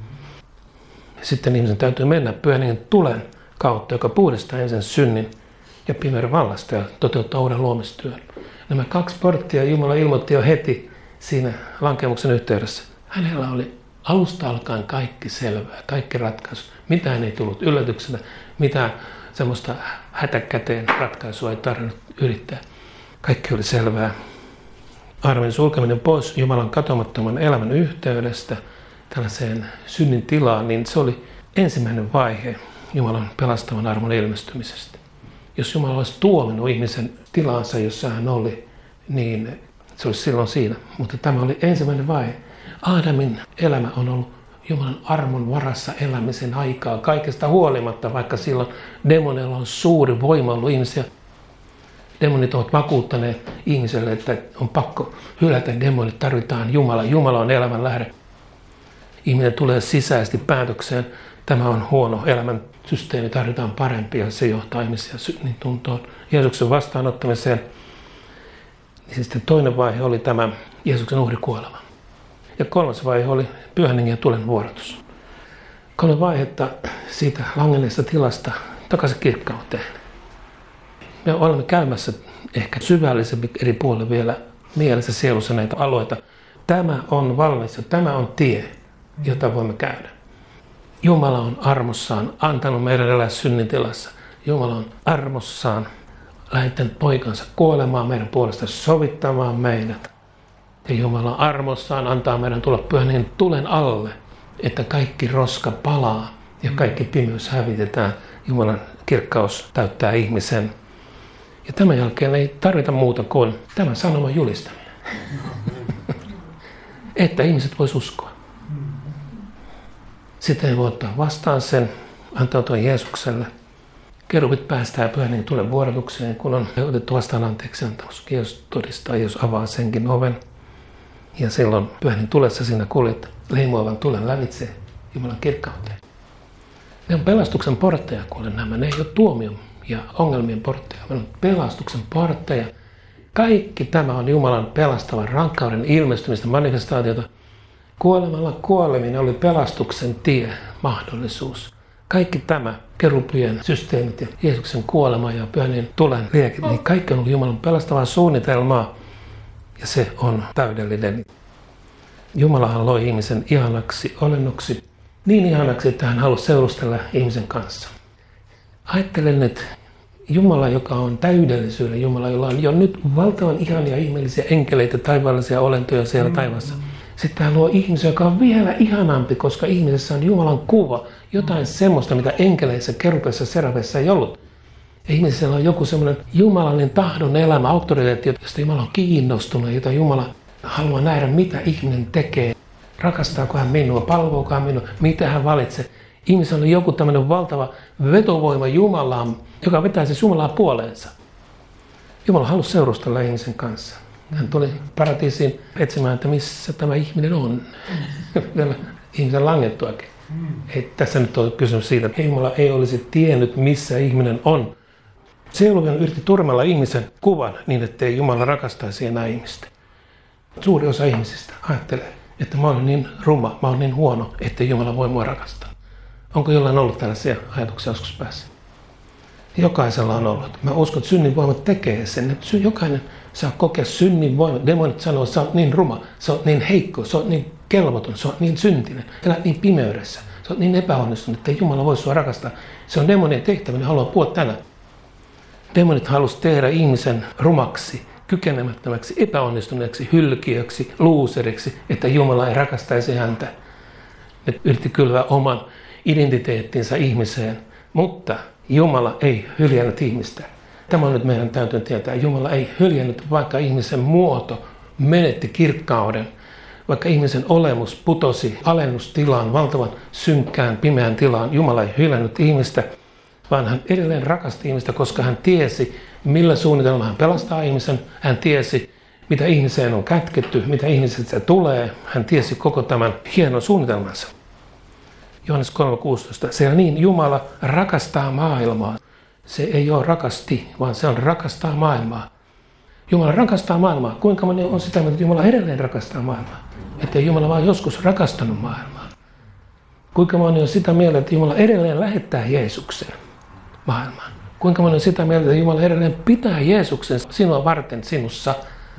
S1: Sitten ihmisen täytyy mennä pyhän tulen kautta, joka puhdistaa ensin synnin ja pimeyden vallasta ja toteuttaa uuden luomistyön. Nämä kaksi porttia Jumala ilmoitti jo heti siinä lankemuksen yhteydessä. Hänellä oli alusta alkaen kaikki selvää, kaikki ratkaisut. Mitään ei tullut yllätyksenä, mitään semmoista hätäkäteen ratkaisua ei tarvinnut yrittää. Kaikki oli selvää. Arven sulkeminen pois Jumalan katomattoman elämän yhteydestä tällaiseen synnin tilaan, niin se oli ensimmäinen vaihe Jumalan pelastavan armon ilmestymisestä. Jos Jumala olisi tuominut ihmisen tilaansa, jossa hän oli, niin se olisi silloin siinä. Mutta tämä oli ensimmäinen vaihe. Aadamin elämä on ollut Jumalan armon varassa elämisen aikaa kaikesta huolimatta, vaikka silloin demoneilla on suuri voima ollut ihmisiä. Demonit ovat vakuuttaneet ihmiselle, että on pakko hylätä demonit, tarvitaan Jumala. Jumala on elämän lähde. Ihminen tulee sisäisesti päätökseen. Tämä on huono elämän systeemi, tarvitaan parempia. Se johtaa ihmisiä synnin tuntoon, Jeesuksen vastaanottamiseen. Ja sitten toinen vaihe oli tämä Jeesuksen uhrikuolema. Ja kolmas vaihe oli pyhän hengen ja tulen vuodatus. Kolme vaihetta siitä langenneesta tilasta takaisin kirkkauteen. Me olemme käymässä ehkä syvällisemmin eri puolilla vielä mielessä, sielussa näitä alueita. Tämä on valmis ja tämä on tie, jota voimme käydä. Jumala on armossaan antanut meidän elää synnintilassa. Jumala on armossaan lähettänyt poikansa kuolemaan meidän puolesta, sovittamaan meidät. Ja Jumala on armossaan antaa meidän tulla pyhän tulen alle, että kaikki roska palaa ja kaikki pimeys hävitetään. Jumalan kirkkaus täyttää ihmisen. Ja tämän jälkeen ei tarvita muuta kuin tämän sanoman julistaminen. Että ihmiset vois uskoa. Sitten voi ottaa vastaan sen, antautua Jeesukselle. Kerubit päästää pyhän tulen vuodatukseen, kun on otettu vastaan anteeksi antamus. Jeesus todistaa, Jeesus avaa senkin oven. Ja silloin pyhän tulessa sinä kuljet leimuavan tulen lävitse Jumalan kirkkauteen. Ne on pelastuksen portteja, kuule nämä. Ne ei ole tuomion ja ongelmien portteja, vaan on pelastuksen portteja. Kaikki tämä on Jumalan pelastavan rakkauden ilmestymistä, manifestaatiota. Kuolemalla kuoleminen oli pelastuksen tie, mahdollisuus. Kaikki tämä, kerubien systeemit ja Jeesuksen kuolema ja pyhän tulen liekit, niin kaikki on ollut Jumalan pelastavaa suunnitelmaa ja se on täydellinen. Jumalahan loi ihmisen ihanaksi olennoksi, niin ihanaksi, että hän halusi seurustella ihmisen kanssa. Ajattelen nyt Jumala, joka on täydellisyyden Jumala, jolla on jo nyt valtavan ihania ihmeellisiä enkeleitä, taivaallisia olentoja siellä taivaassa. Sitten hän luo ihmisen, joka on vielä ihanampi, koska ihmisessä on Jumalan kuva, jotain semmoista, mitä enkeleissä, kerubeissa, serafeissa ei ollut. Ja ihmisellä on joku semmoinen jumalallinen tahdon elämä, auktoriteetti, josta Jumala on kiinnostunut, jota Jumala haluaa nähdä, mitä ihminen tekee. Rakastaako hän minua, palvoako hän minua, mitä hän valitsee. Ihmisellä on joku tämmöinen valtava vetovoima Jumalaan, joka vetää siis Jumalaa puoleensa. Jumala halusi seurustella ihmisen kanssa. Hän tuli paratiisiin etsimään, että missä tämä ihminen on. Ihmisen langettuakin. Ei, tässä nyt on kysymys siitä, että Jumala ei olisi tiennyt, missä ihminen on. Sielukin yritti turmella ihmisen kuvan niin, ettei Jumala rakastaisi enää ihmistä. Suuri osa ihmisistä ajattelee, että mä olen niin ruma, mä olen niin huono, ettei Jumala voi mua rakastaa. Onko jollain ollut tällaisia ajatuksia joskus päässä? Jokaisella on ollut. Mä uskon, että synnin voima tekee sen. Että jokainen saa kokea synnin voima. Demonit sanoo, että sä oot niin ruma, sä oot niin heikko, sä oot niin kelvoton, sä oot niin syntinen, elät niin pimeydessä, sä oot niin epäonnistunut, että Jumala voi sua rakastaa. Se on demonien tehtävä, ne haluaa puhua tänään. Demonit halusi tehdä ihmisen rumaksi, kykenemättömäksi, epäonnistuneeksi, hylkiöksi, luuseriksi, että Jumala ei rakastaisi häntä. Ne yritti kylvää oman identiteettinsä ihmiseen, mutta Jumala ei hyljännyt ihmistä. Tämä on nyt meidän täytyy tietää. Jumala ei hyljännyt, vaikka ihmisen muoto menetti kirkkauden, vaikka ihmisen olemus putosi alennustilaan, valtavan synkkään, pimeään tilaan. Jumala ei hyljännyt ihmistä, vaan hän edelleen rakasti ihmistä, koska hän tiesi, millä suunnitelmalla hän pelastaa ihmisen. Hän tiesi, mitä ihmiseen on kätketty, mitä ihmisestä tulee. Hän tiesi koko tämän hienon suunnitelmansa. Johannes kolme kuusitoista. Siellä niin Jumala rakastaa maailmaa. Se ei ole rakasti, vaan se on rakastaa maailmaa. Jumala rakastaa maailmaa. Kuinka moni on sitä mieltä, että Jumala edelleen rakastaa maailmaa? Että Jumala vaan joskus rakastanut maailmaa. Kuinka moni on sitä mieltä, että Jumala edelleen lähettää Jeesuksen maailmaan? Kuinka moni on sitä mieltä, että Jumala edelleen pitää Jeesuksen sinua varten sinussa?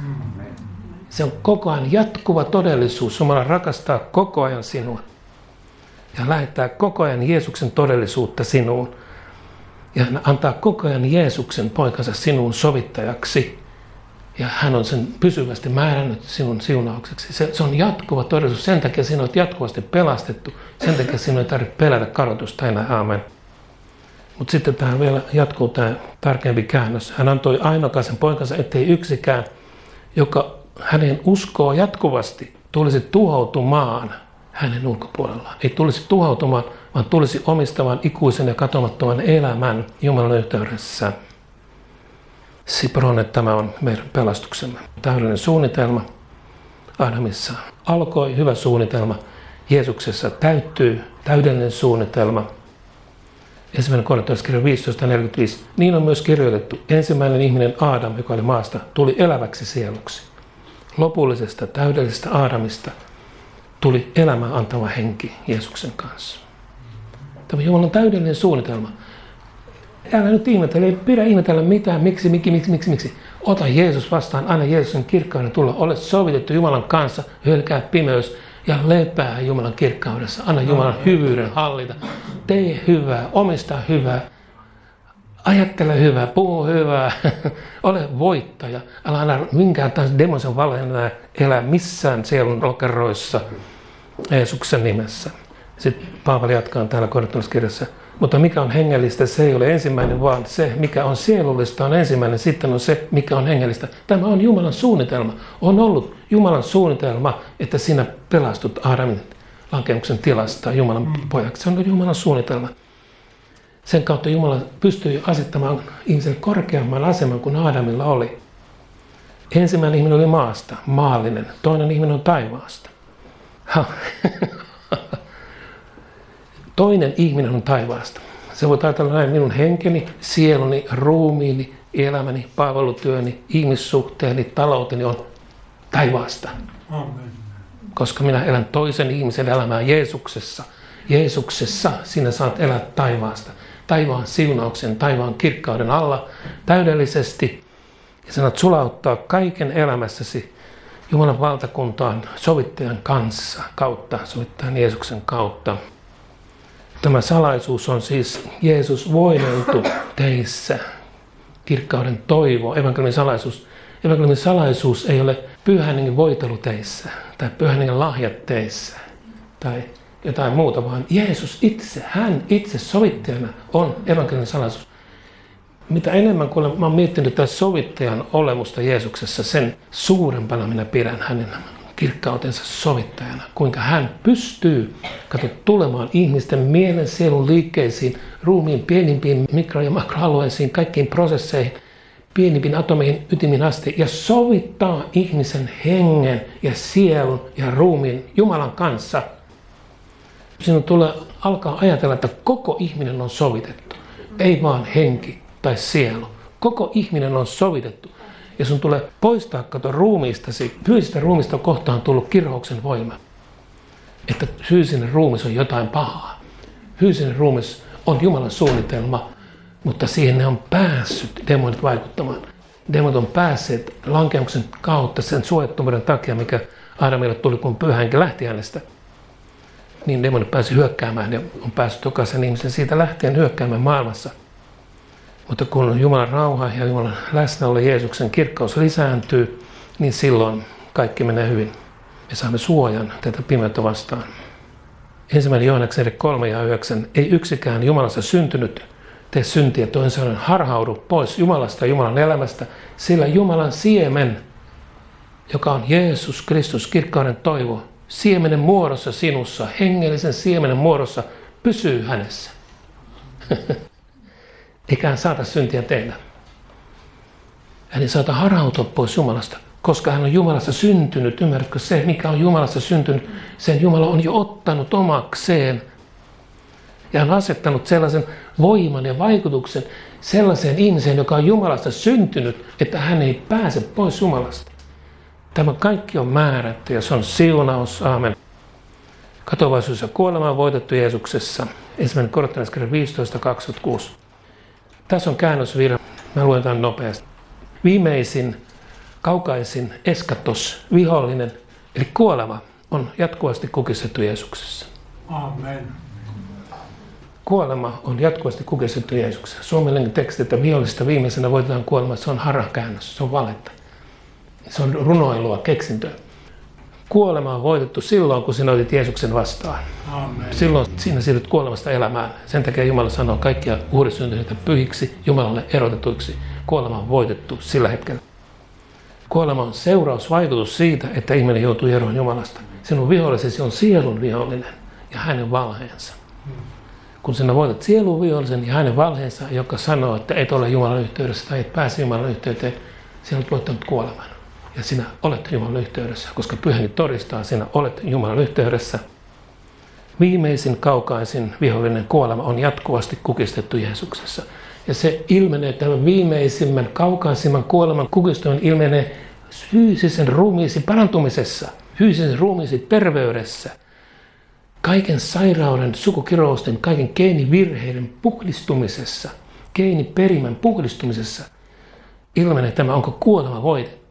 S1: Se on koko ajan jatkuva todellisuus. Jumala rakastaa koko ajan sinua. Ja lähettää koko ajan Jeesuksen todellisuutta sinuun. Ja hän antaa koko ajan Jeesuksen poikansa sinuun sovittajaksi. Ja hän on sen pysyvästi määrännyt sinun siunaukseksi. Se, se on jatkuva todellisuus. Sen takia sinua on jatkuvasti pelastettu. Sen takia sinun ei tarvitse pelätä kadotusta enää. Aamen. Mutta sitten tähän vielä jatkuu tämä tarkempi käännös. Hän antoi ainokaisen poikansa, ettei yksikään, joka hänen uskoo jatkuvasti, tulisi tuhoutumaan hänen ulkopuolellaan. Ei tulisi tuhoutumaan, vaan tulisi omistamaan ikuisen ja katomattoman elämän Jumalan yhteydessä. Sipron, että tämä on meidän pelastuksemme. Täydellinen suunnitelma. Adamissa alkoi hyvä suunnitelma. Jeesuksessa täyttyy täydellinen suunnitelma. Ensimmäinen Korintalaiskirja viisitoista neljäkymmentäviisi. Niin on myös kirjoitettu. Ensimmäinen ihminen Aadam, joka oli maasta, tuli eläväksi sieluksi. Lopullisesta täydellisestä Aadamista tuli elämää antava henki Jeesuksen kanssa. Tämä Jumalan täydellinen suunnitelma. Älä nyt ihmetellä, ei pidä ihmetellä mitään, miksi, miksi, miksi, miksi, miksi. Ota Jeesus vastaan, anna Jeesuksen kirkkauden tulla. Ole sovitettu Jumalan kanssa, hylkää pimeys ja lepää Jumalan kirkkaudessa. Anna Jumalan hyvyyden hallita. Tee hyvää, omista hyvää. Ajattele hyvää, puhu hyvää. Ole voittaja. Älä anna minkään tahansa demonisen valheen elää missään sielun lokeroissa Jeesuksen nimessä. Sitten Paavali jatkaa täällä Korintalaiskirjassa. Mutta mikä on hengellistä, se ei ole ensimmäinen, vaan se, mikä on sielullista, on ensimmäinen. Sitten on se, mikä on hengellistä. Tämä on Jumalan suunnitelma. On ollut Jumalan suunnitelma, että sinä pelastut Aadamin lankemuksen tilasta Jumalan pojaksi. Se on Jumalan suunnitelma. Sen kautta Jumala pystyy asettamaan ihmiselle korkeamman aseman kuin Aadamilla oli. Ensimmäinen ihminen oli maasta, maallinen. Toinen ihminen on taivaasta. Ha. Toinen ihminen on taivaasta. Se voi ajatella näin, minun henkeni, sieluni, ruumiini, elämäni, palvelutyöni, ihmissuhteeni, talouteni on taivaasta.
S2: Amen.
S1: Koska minä elän toisen ihmisen elämää Jeesuksessa. Jeesuksessa sinä saat elää taivaasta. Taivaan siunauksen, taivaan kirkkauden alla täydellisesti. Ja sanot sulauttaa kaiken elämässäsi Jumalan valtakuntaan sovittajan kanssa kautta, sovittajan Jeesuksen kautta. Tämä salaisuus on siis Jeesus voimeltu teissä. Kirkkauden toivo, evankeliumin salaisuus. Evankeliumin salaisuus ei ole Pyhän Hengen voitelu teissä tai Pyhän Hengen lahjat teissä tai jotain muuta, vaan Jeesus itse, hän itse sovittajana on evankeliumin salaisuus. Mitä enemmän kun olen, mä olen miettinyt tämän sovittajan olemusta Jeesuksessa, sen suurempana minä pidän hänen kirkkautensa sovittajana. Kuinka hän pystyy kato, tulemaan ihmisten mielen, sielun liikkeisiin, ruumiin pienimpiin mikro- ja makroalueisiin, kaikkiin prosesseihin, pienimpiin atomeihin, ytimiin asti ja sovittaa ihmisen hengen ja sielun ja ruumiin Jumalan kanssa. Sinun tulee alkaa ajatella, että koko ihminen on sovitettu, ei vaan henki tai sielu. Koko ihminen on sovitettu. Ja sun tulee poistaa kato ruumiistasi, fyysistä ruumista kohtaan on tullut kirhouksen voima. Että fyysinen ruumis on jotain pahaa. Fyysinen ruumis on Jumalan suunnitelma, mutta siihen ne on päässyt demonit vaikuttamaan. Demonit on päässeet lankeamuksen kautta sen suojattomuuden takia, mikä Aadamille tuli, kun Pyhä Henki lähti hänestä. Niin demonit pääsi hyökkäämään ja on päässyt jokaisen ihmisen siitä lähtien hyökkäämään maailmassa. Mutta kun Jumalan rauha ja Jumalan läsnäolo Jeesuksen kirkkaus lisääntyy, niin silloin kaikki menee hyvin. Me saamme suojan tätä pimeyttä vastaan. Ensimmäinen Johanneksen kolme ja yhdeksän. Ei yksikään Jumalassa syntynyt tee syntiä, toinen sanoen harhaudu pois Jumalasta ja Jumalan elämästä, sillä Jumalan siemen, joka on Jeesus Kristus, kirkkauden toivo, siemenen muodossa sinussa, hengellisen siemenen muodossa, pysyy hänessä. Eikä hän saata syntiä tehdä. Hän ei saata harhautua pois Jumalasta, koska hän on Jumalassa syntynyt. Ymmärrätkö se, mikä on Jumalassa syntynyt? Sen Jumala on jo ottanut omakseen. Ja hän on asettanut sellaisen voiman ja vaikutuksen sellaiseen ihmiseen, joka on Jumalasta syntynyt, että hän ei pääse pois Jumalasta. Tämä kaikki on määrätty ja se on siunaus. Aamen. Katoavaisuus ja kuolema on voitettu Jeesuksessa. Ensimmäinen Korintolaiskirja viisitoista kaksikymmentäkuusi. Tässä on käännösvirhe. Mä luen tämän nopeasti. Viimeisin, kaukaisin eskatos, vihollinen, eli kuolema, on jatkuvasti kukistettu Jeesuksessa.
S2: Amen.
S1: Kuolema on jatkuvasti kukistettu Jeesuksessa. Suomalainen teksti, että vihollisesta viimeisenä voitetaan kuolema, se on harhakäännös, se on valetta. Se on runoilua, keksintöä. Kuolema on voitettu silloin, kun sinä otit Jeesuksen vastaan.
S2: Amen.
S1: Silloin sinä siirryt kuolemasta elämään. Sen takia Jumala sanoo kaikkia uudessyntyneitä pyhiksi, Jumalalle erotetuiksi. Kuolema on voitettu sillä hetkellä. Kuolema on seurausvaikutus siitä, että ihminen joutuu eroon Jumalasta. Sinun vihollisesi on sielun vihollinen ja hänen valheensa. Kun sinä voitat sielun vihollisen ja hänen valheensa, joka sanoo, että et ole Jumalan yhteydessä tai et pääse Jumalan yhteyteen, sinä olet voittanut kuoleman. Ja sinä olet Jumalan yhteydessä, koska Pyhä Henki todistaa, sinä olet Jumalan yhteydessä. Viimeisin, kaukaisin vihollinen kuolema on jatkuvasti kukistettu Jeesuksessa. Ja se ilmenee, tämän viimeisimmän, kaukaisimman kuoleman kukistuminen ilmenee fyysisen ruumiisi parantumisessa, fyysisen ruumiisi terveydessä, kaiken sairauden, sukukirousten, kaiken geenivirheiden puhdistumisessa, geeniperimän puhdistumisessa ilmenee tämä, onko kuolema voitettu.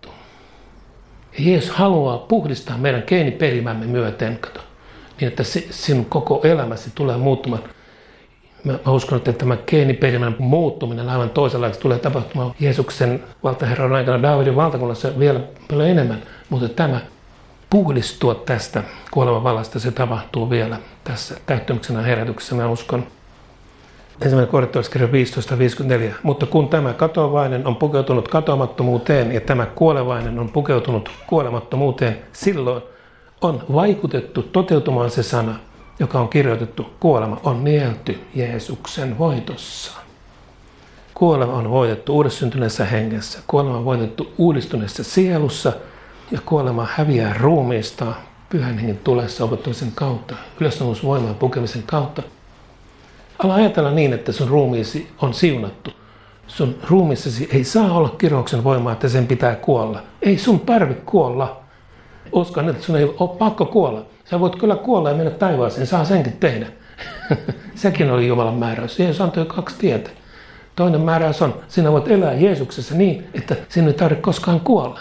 S1: Ja Jeesus haluaa puhdistaa meidän geeniperimämme myöten, kato, niin että sinun koko elämäsi tulee muuttumaan. Mä, mä uskon, että tämä geeniperimän muuttuminen aivan toisenlaiseksi tulee tapahtumaan Jeesuksen valtaherran aikana Daavidin valtakunnassa vielä paljon enemmän, mutta tämä puhdistua tästä kuoleman vallasta, se tapahtuu vielä tässä täyttymyksenä herätyksessä, mä uskon. Ensimmäinen Korintolaiskirja viisitoista viisikymmentäneljä. Mutta kun tämä katoavainen on pukeutunut katoamattomuuteen ja tämä kuolevainen on pukeutunut kuolemattomuuteen, silloin on vaikutettu toteutumaan se sana, joka on kirjoitettu: kuolema on nielty Jeesuksen voitossa. Kuolema on voitettu uudessyntyneessä hengessä. Kuolema on voitettu uudistuneessa sielussa. Ja kuolema häviää ruumiista pyhän hengen tulessa opettamisen kautta, ylösnousemusvoiman pukemisen kautta. Ala ajatella niin, että sun ruumiisi on siunattu. Sun ruumissasi ei saa olla kirouksen voimaa, että sen pitää kuolla. Ei sun tarvitse kuolla. Uskon, että sun ei ole pakko kuolla. Sä voit kyllä kuolla ja mennä taivaaseen, saa senkin tehdä. Sekin oli Jumalan määräys. Jeesus antoi kaksi tietä. Toinen määräys on, sinä voit elää Jeesuksessa niin, että sinun ei tarvitse koskaan kuolla.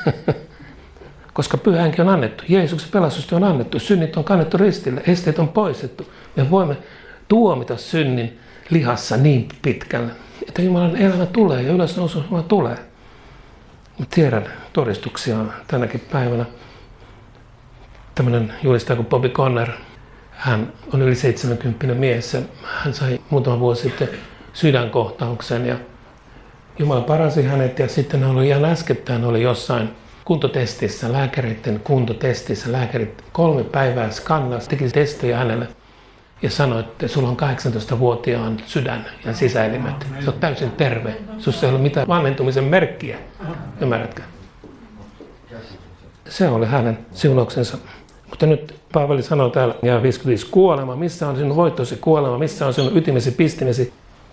S1: Koska pyhä henki on annettu, Jeesuksen pelastustyö on annettu, synnit on kannettu ristille, esteet on poistettu. Me voimme tuomita synnin lihassa niin pitkälle, että Jumalan elämä tulee ja ylösnousemus tulee. Mä tiedän todistuksia tänäkin päivänä. Tämmöinen julistaja kuin Bobby Conner, hän on yli seitsemänkymppinen mies ja hän sai muutama vuosi sitten sydänkohtauksen ja Jumala paransi hänet ja sitten hän oli ihan äskettäin oli jossain kuntotestissä, lääkäreiden kuntotestissä, lääkärit kolme päivää skannasi, teki testejä hänelle ja sanoi, että sulla on kahdeksantoistavuotiaan sydän ja sisäelimet. Se on täysin terve. Sussa ei ole mitään vanhentumisen merkkiä. Ymmärrätkö? Se oli hänen siunauksensa. Mutta nyt Paavali sanoo täällä, ja viisikymmentäviisi, kuolema, missä on sinun voittosi kuolema, missä on sinun ytimesi pistimesi?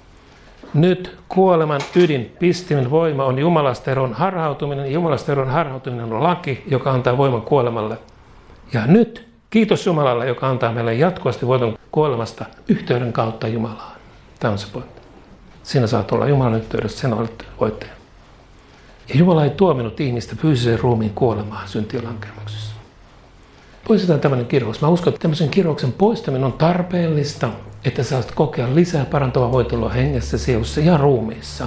S1: Nyt kuoleman ydin, pistimen voima on Jumalasta eron harhautuminen. Jumalasta eron harhautuminen on laki, joka antaa voiman kuolemalle. Ja nyt kiitos Jumalalle, joka antaa meille jatkuvasti voiton kuolemasta yhteyden kautta Jumalaan. Tämä on se pointti. Sinä saat olla Jumalan yhteydessä, sen olet voittaja. Ja Jumala ei tuominut ihmistä fyysisen ruumiin kuolemaan syntien lankemuksessa. Poistetaan tämmöinen kirous. Mä uskon, että tämmöisen kirouksen poistaminen on tarpeellista, että saat kokea lisää parantavaa voitelua hengessä, sielussa ja ruumiissa.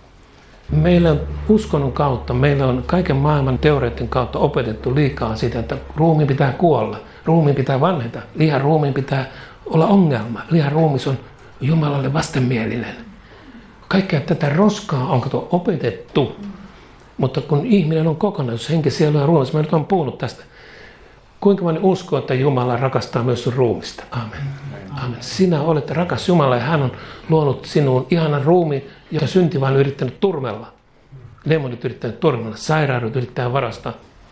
S1: Meillä on uskonnon kautta, meillä on kaiken maailman teoreiden kautta opetettu liikaa sitä, että ruumiin pitää kuolla, ruumiin pitää vanheta, lihan ruumiin pitää olla ongelma, lihan ruumis on Jumalalle vastenmielinen. Kaikkea tätä roskaa on kato opetettu, mutta kun ihminen on kokonaisuus, henki, sielu ja ruumis, mä nyt olen puhunut tästä. Kuinka moni uskoo, että Jumala rakastaa myös sun ruumista? Amen. Amen. Sinä olet rakas Jumala ja hän on luonut sinuun ihanan ruumiin, jota synti vain yrittänyt turmella. Demonit yrittänyt turmella, sairaudet yrittää varastaa.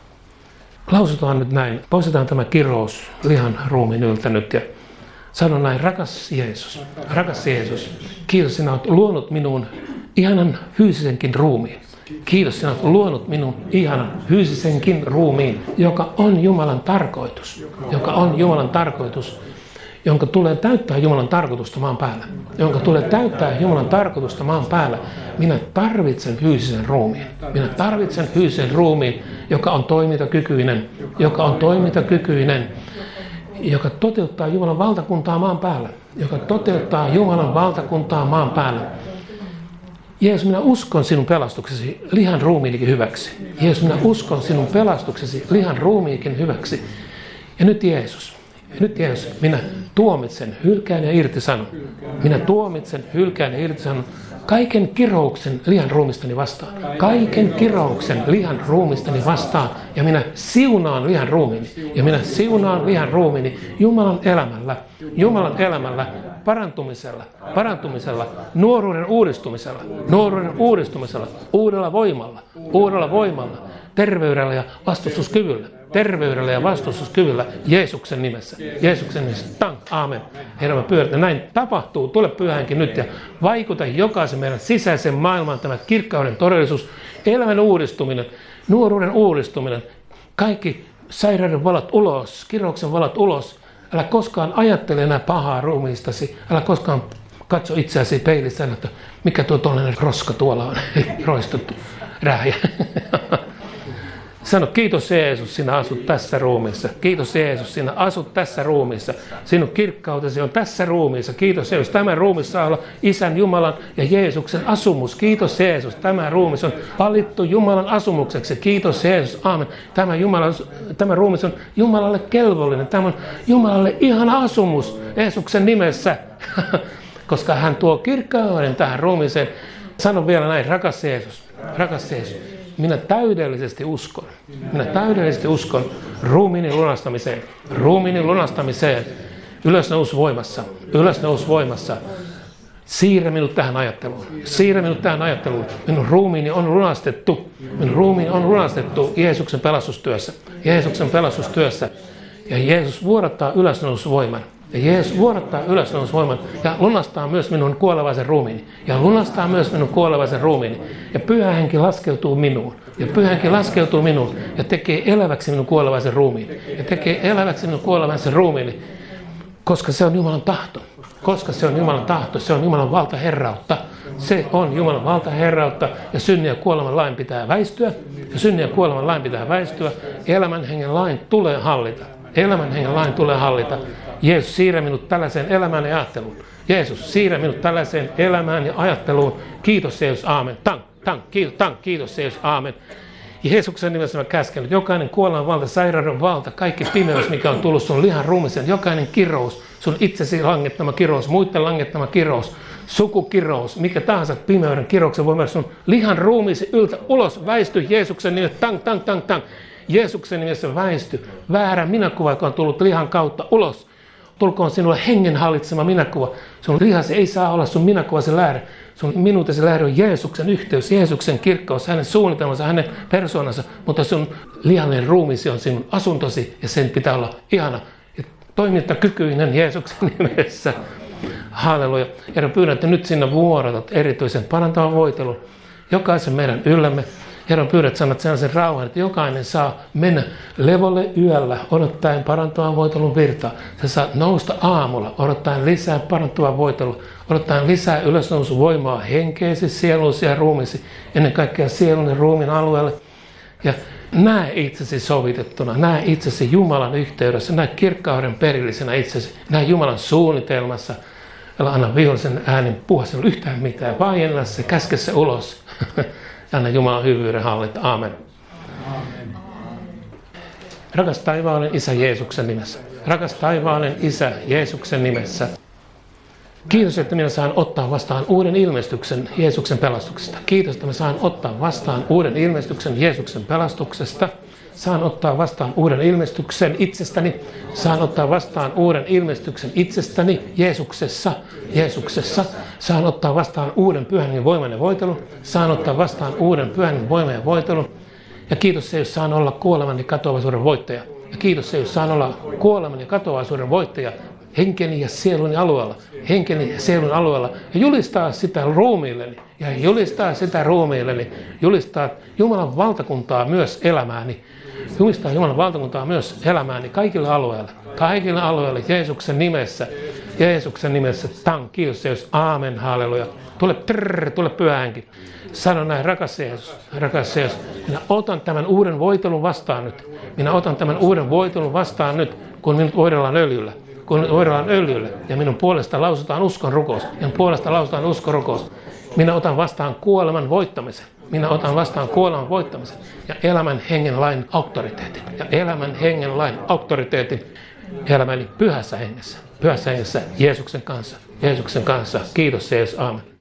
S1: Lausutaan nyt näin, poistetaan tämä kirous lihan ruumiin yltä nyt ja sanon näin, rakas Jeesus, rakas Jeesus, kiitos sinä olet luonut minuun ihanan fyysisenkin ruumiin. Kiitos, sinä olet luonut minun ihanan fyysisenkin ruumiin, joka on Jumalan tarkoitus, joka on Jumalan tarkoitus, jonka tulee täyttää Jumalan tarkoitusta maan päällä, jonka tulee täyttää Jumalan tarkoitusta maan päällä. Minä tarvitsen fyysisen ruumiin, minä tarvitsen fyysisen ruumiin, joka on toimintakykyinen, joka on toimintakykyinen, joka toteuttaa Jumalan valtakuntaa maan päällä, joka toteuttaa Jumalan valtakuntaa maan päällä. Jeesus, minä uskon sinun pelastuksesi lihan ruumiinikin hyväksi. Jeesus, minä uskon sinun pelastuksesi lihan ruumiinikin hyväksi. Ja nyt Jeesus, nyt Jeesus, minä tuomitsen, hylkään ja irtisanon. Minä tuomitsen, hylkään ja irtisanon kaiken kirouksen lihan ruumistani vastaan. Kaiken kirouksen lihan ruumistani vastaan. Ja minä siunaan lihan ruumiini. Ja minä siunaan lihan ruumiini Jumalan elämällä. Jumalan elämällä. Parantumisella, parantumisella, nuoruuden uudistumisella, nuoruuden uudistumisella, uudella voimalla, uudella voimalla, terveydellä ja vastustuskyvyllä, terveydellä ja vastustuskyvyllä Jeesuksen nimessä, Jeesuksen nimessä, tang, aamen. Herra, mä pyydän, näin tapahtuu, tule pyhänkin nyt ja vaikuta jokaisen meidän sisäisen maailmaan tämä kirkkauden todellisuus, elämän uudistuminen, nuoruuden uudistuminen, kaikki sairauden valot ulos, kirouksen valot ulos. Älä koskaan ajattele enää pahaa ruumiistasi. Älä koskaan katso itseäsi peilissä, että mikä tuo tollainen roska tuolla on roistettu rähjä. Sano, kiitos Jeesus, sinä asut tässä ruumiissa. Kiitos Jeesus, sinä asut tässä ruumiissa. Sinun kirkkautesi on tässä ruumiissa. Kiitos Jeesus, tämä ruumis saa olla Isän, Jumalan ja Jeesuksen asumus. Kiitos Jeesus, tämä ruumis on valittu Jumalan asumukseksi. Kiitos Jeesus, aamen. Tämä, Jumala, tämä ruumis on Jumalalle kelvollinen. Tämä on Jumalalle ihana asumus Jeesuksen nimessä. Koska hän tuo kirkkauden tähän ruumiiseen. Sano vielä näin, rakas Jeesus, rakas Jeesus. Minä täydellisesti uskon, minä täydellisesti uskon ruumiini lunastamiseen, ruumiini lunastamiseen, ylösnousvoimassa, ylösnousvoimassa, Siirrä minut tähän ajatteluun. Siirrä minut tähän ajatteluun. Minun ruumiini on lunastettu. Minun ruumiini on lunastettu Jeesuksen pelastustyössä. Jeesuksen pelastustyössä. Ja Jeesus vuodattaa ylösnousuvoiman. Ja Jeesus vuodattaa ylösnousuvoiman ja lunastaa myös minun kuolevaisen ruumiini. Ja lunastaa myös minun kuolevaisen ruumiini. Ja Pyhä Henki laskeutuu minuun. Ja Pyhä Henki laskeutuu minuun ja tekee eläväksi minun kuolevaisen ruumiini. Ja tekee eläväksi minun kuolevaisen ruumiini. Koska se on Jumalan tahto. Koska se on Jumalan tahto. Se on Jumalan valtaherrautta. Se on Jumalan valtaherrautta. Ja synnin ja kuoleman lain pitää väistyä. Ja synnin ja kuoleman lain pitää väistyä. Elämän hengen lain tulee hallita. Elämän hengen lain tulee hallita. Jeesus, siirrä minut tällaiseen elämään ja ajatteluun. Jeesus, siirrä minut tällaiseen elämään ja ajatteluun. Kiitos Jeesus, aamen. Tank, tank, kiitos, tank, kiitos Jeesus, aamen. Jeesuksen nimessä mä käsken, jokainen kuoleman valta, sairauden valta, kaikki pimeys, mikä on tullut sun lihan ruumisen, jokainen kirous, sun itsesi langettama kirous, muiden langettama kirous, sukukirous, mikä tahansa pimeyden kirouksen voi myös sun lihan ruumiisi yltä ulos, väisty Jeesuksen nimessä, tank, tank, tank, tank. Jeesuksen nimessä väisty, väärä minäkuva, joka on tullut lihan kautta ulos. Tulkoon sinulle hengen hallitsema minäkuva. Sun lihasi ei saa olla sun minäkuvasi lähde. Sun minuutesi lähde on Jeesuksen yhteys, Jeesuksen kirkkaus, hänen suunnitelmansa, hänen persoonansa. Mutta sun lihallinen ruumisi on sinun asuntosi ja sen pitää olla ihana ja toimintakykyinen Jeesuksen nimessä. Halleluja. Herra, pyydän, että nyt sinä vuorotat erityisen parantavan voitelun jokaisen meidän yllämme. Herran, pyydät sanat sellaisen rauhan, että jokainen saa mennä levolle yöllä odottaen parantavan voitelun virtaa. Sä saat nousta aamulla odottaen lisää parantavaa voitelua, odottaen lisää ylösnousuvoimaa henkeesi, sieluisi ja ruumisi, ennen kaikkea sielun ja ruumin alueelle. Ja näe itsesi sovitettuna, näe itsesi Jumalan yhteydessä, näe kirkkauden perillisenä itsesi, näe Jumalan suunnitelmassa. Älä anna vihollisen äänen puhua sinulle yhtään mitään, vaienna se, käske se ulos. Anna Jumalan hyvyyden hallita. Aamen. Amen. Rakas taivaallinen Isä Jeesuksen nimessä. Rakas taivaallinen Isä Jeesuksen nimessä. Kiitos, että minä saan ottaa vastaan uuden ilmestyksen Jeesuksen pelastuksesta. Kiitos, että minä saan ottaa vastaan uuden ilmestyksen Jeesuksen pelastuksesta. Saan ottaa vastaan uuden ilmestyksen itsestäni. Saan ottaa vastaan uuden ilmestyksen itsestäni Jeesuksessa. Jeesuksessa. Saan ottaa vastaan uuden pyhän voiman ja voitelun. Saan ottaa vastaan uuden pyhän voiman ja voitelun. Ja kiitos se, jos saan olla kuoleman ja katoavaisuuden voittaja. Ja kiitos se, jos saan olla kuoleman ja katoavaisuuden voittaja henkeni ja sieluni alueella. Henkeni ja sielun alueella. Ja julistaa sitä ruumiilleni. Ja julistaa sitä ruumiilleni. Julistaa Jumalan valtakuntaa myös elämääni. Julistaa Jumalan valtakuntaa myös elämääni kaikille alueille. Kaikille alueille Jeesuksen nimessä. Jeesuksen nimessä. Tän, kiitos Jeesus. Aamen. Halleluja. Tule trrr, tule Pyhä Henki. Sano näin, rakas Jeesus. Rakas Jeesus. Minä otan tämän uuden voitelun vastaan nyt. Minä otan tämän uuden voitelun vastaan nyt, kun minut voidellaan öljyllä. Kun minut voidellaan öljyllä. Ja minun puolesta lausutaan uskon rukous. Minun puolesta lausutaan uskon rukous. Minä otan vastaan kuoleman voittamisen. Minä otan vastaan kuoleman voittamisen ja elämän hengen lain auktoriteetin. Ja elämän hengen lain auktoriteetin elämäni pyhässä hengessä. Pyhässä hengessä Jeesuksen kanssa. Jeesuksen kanssa. Kiitos Jeesus. Aamen.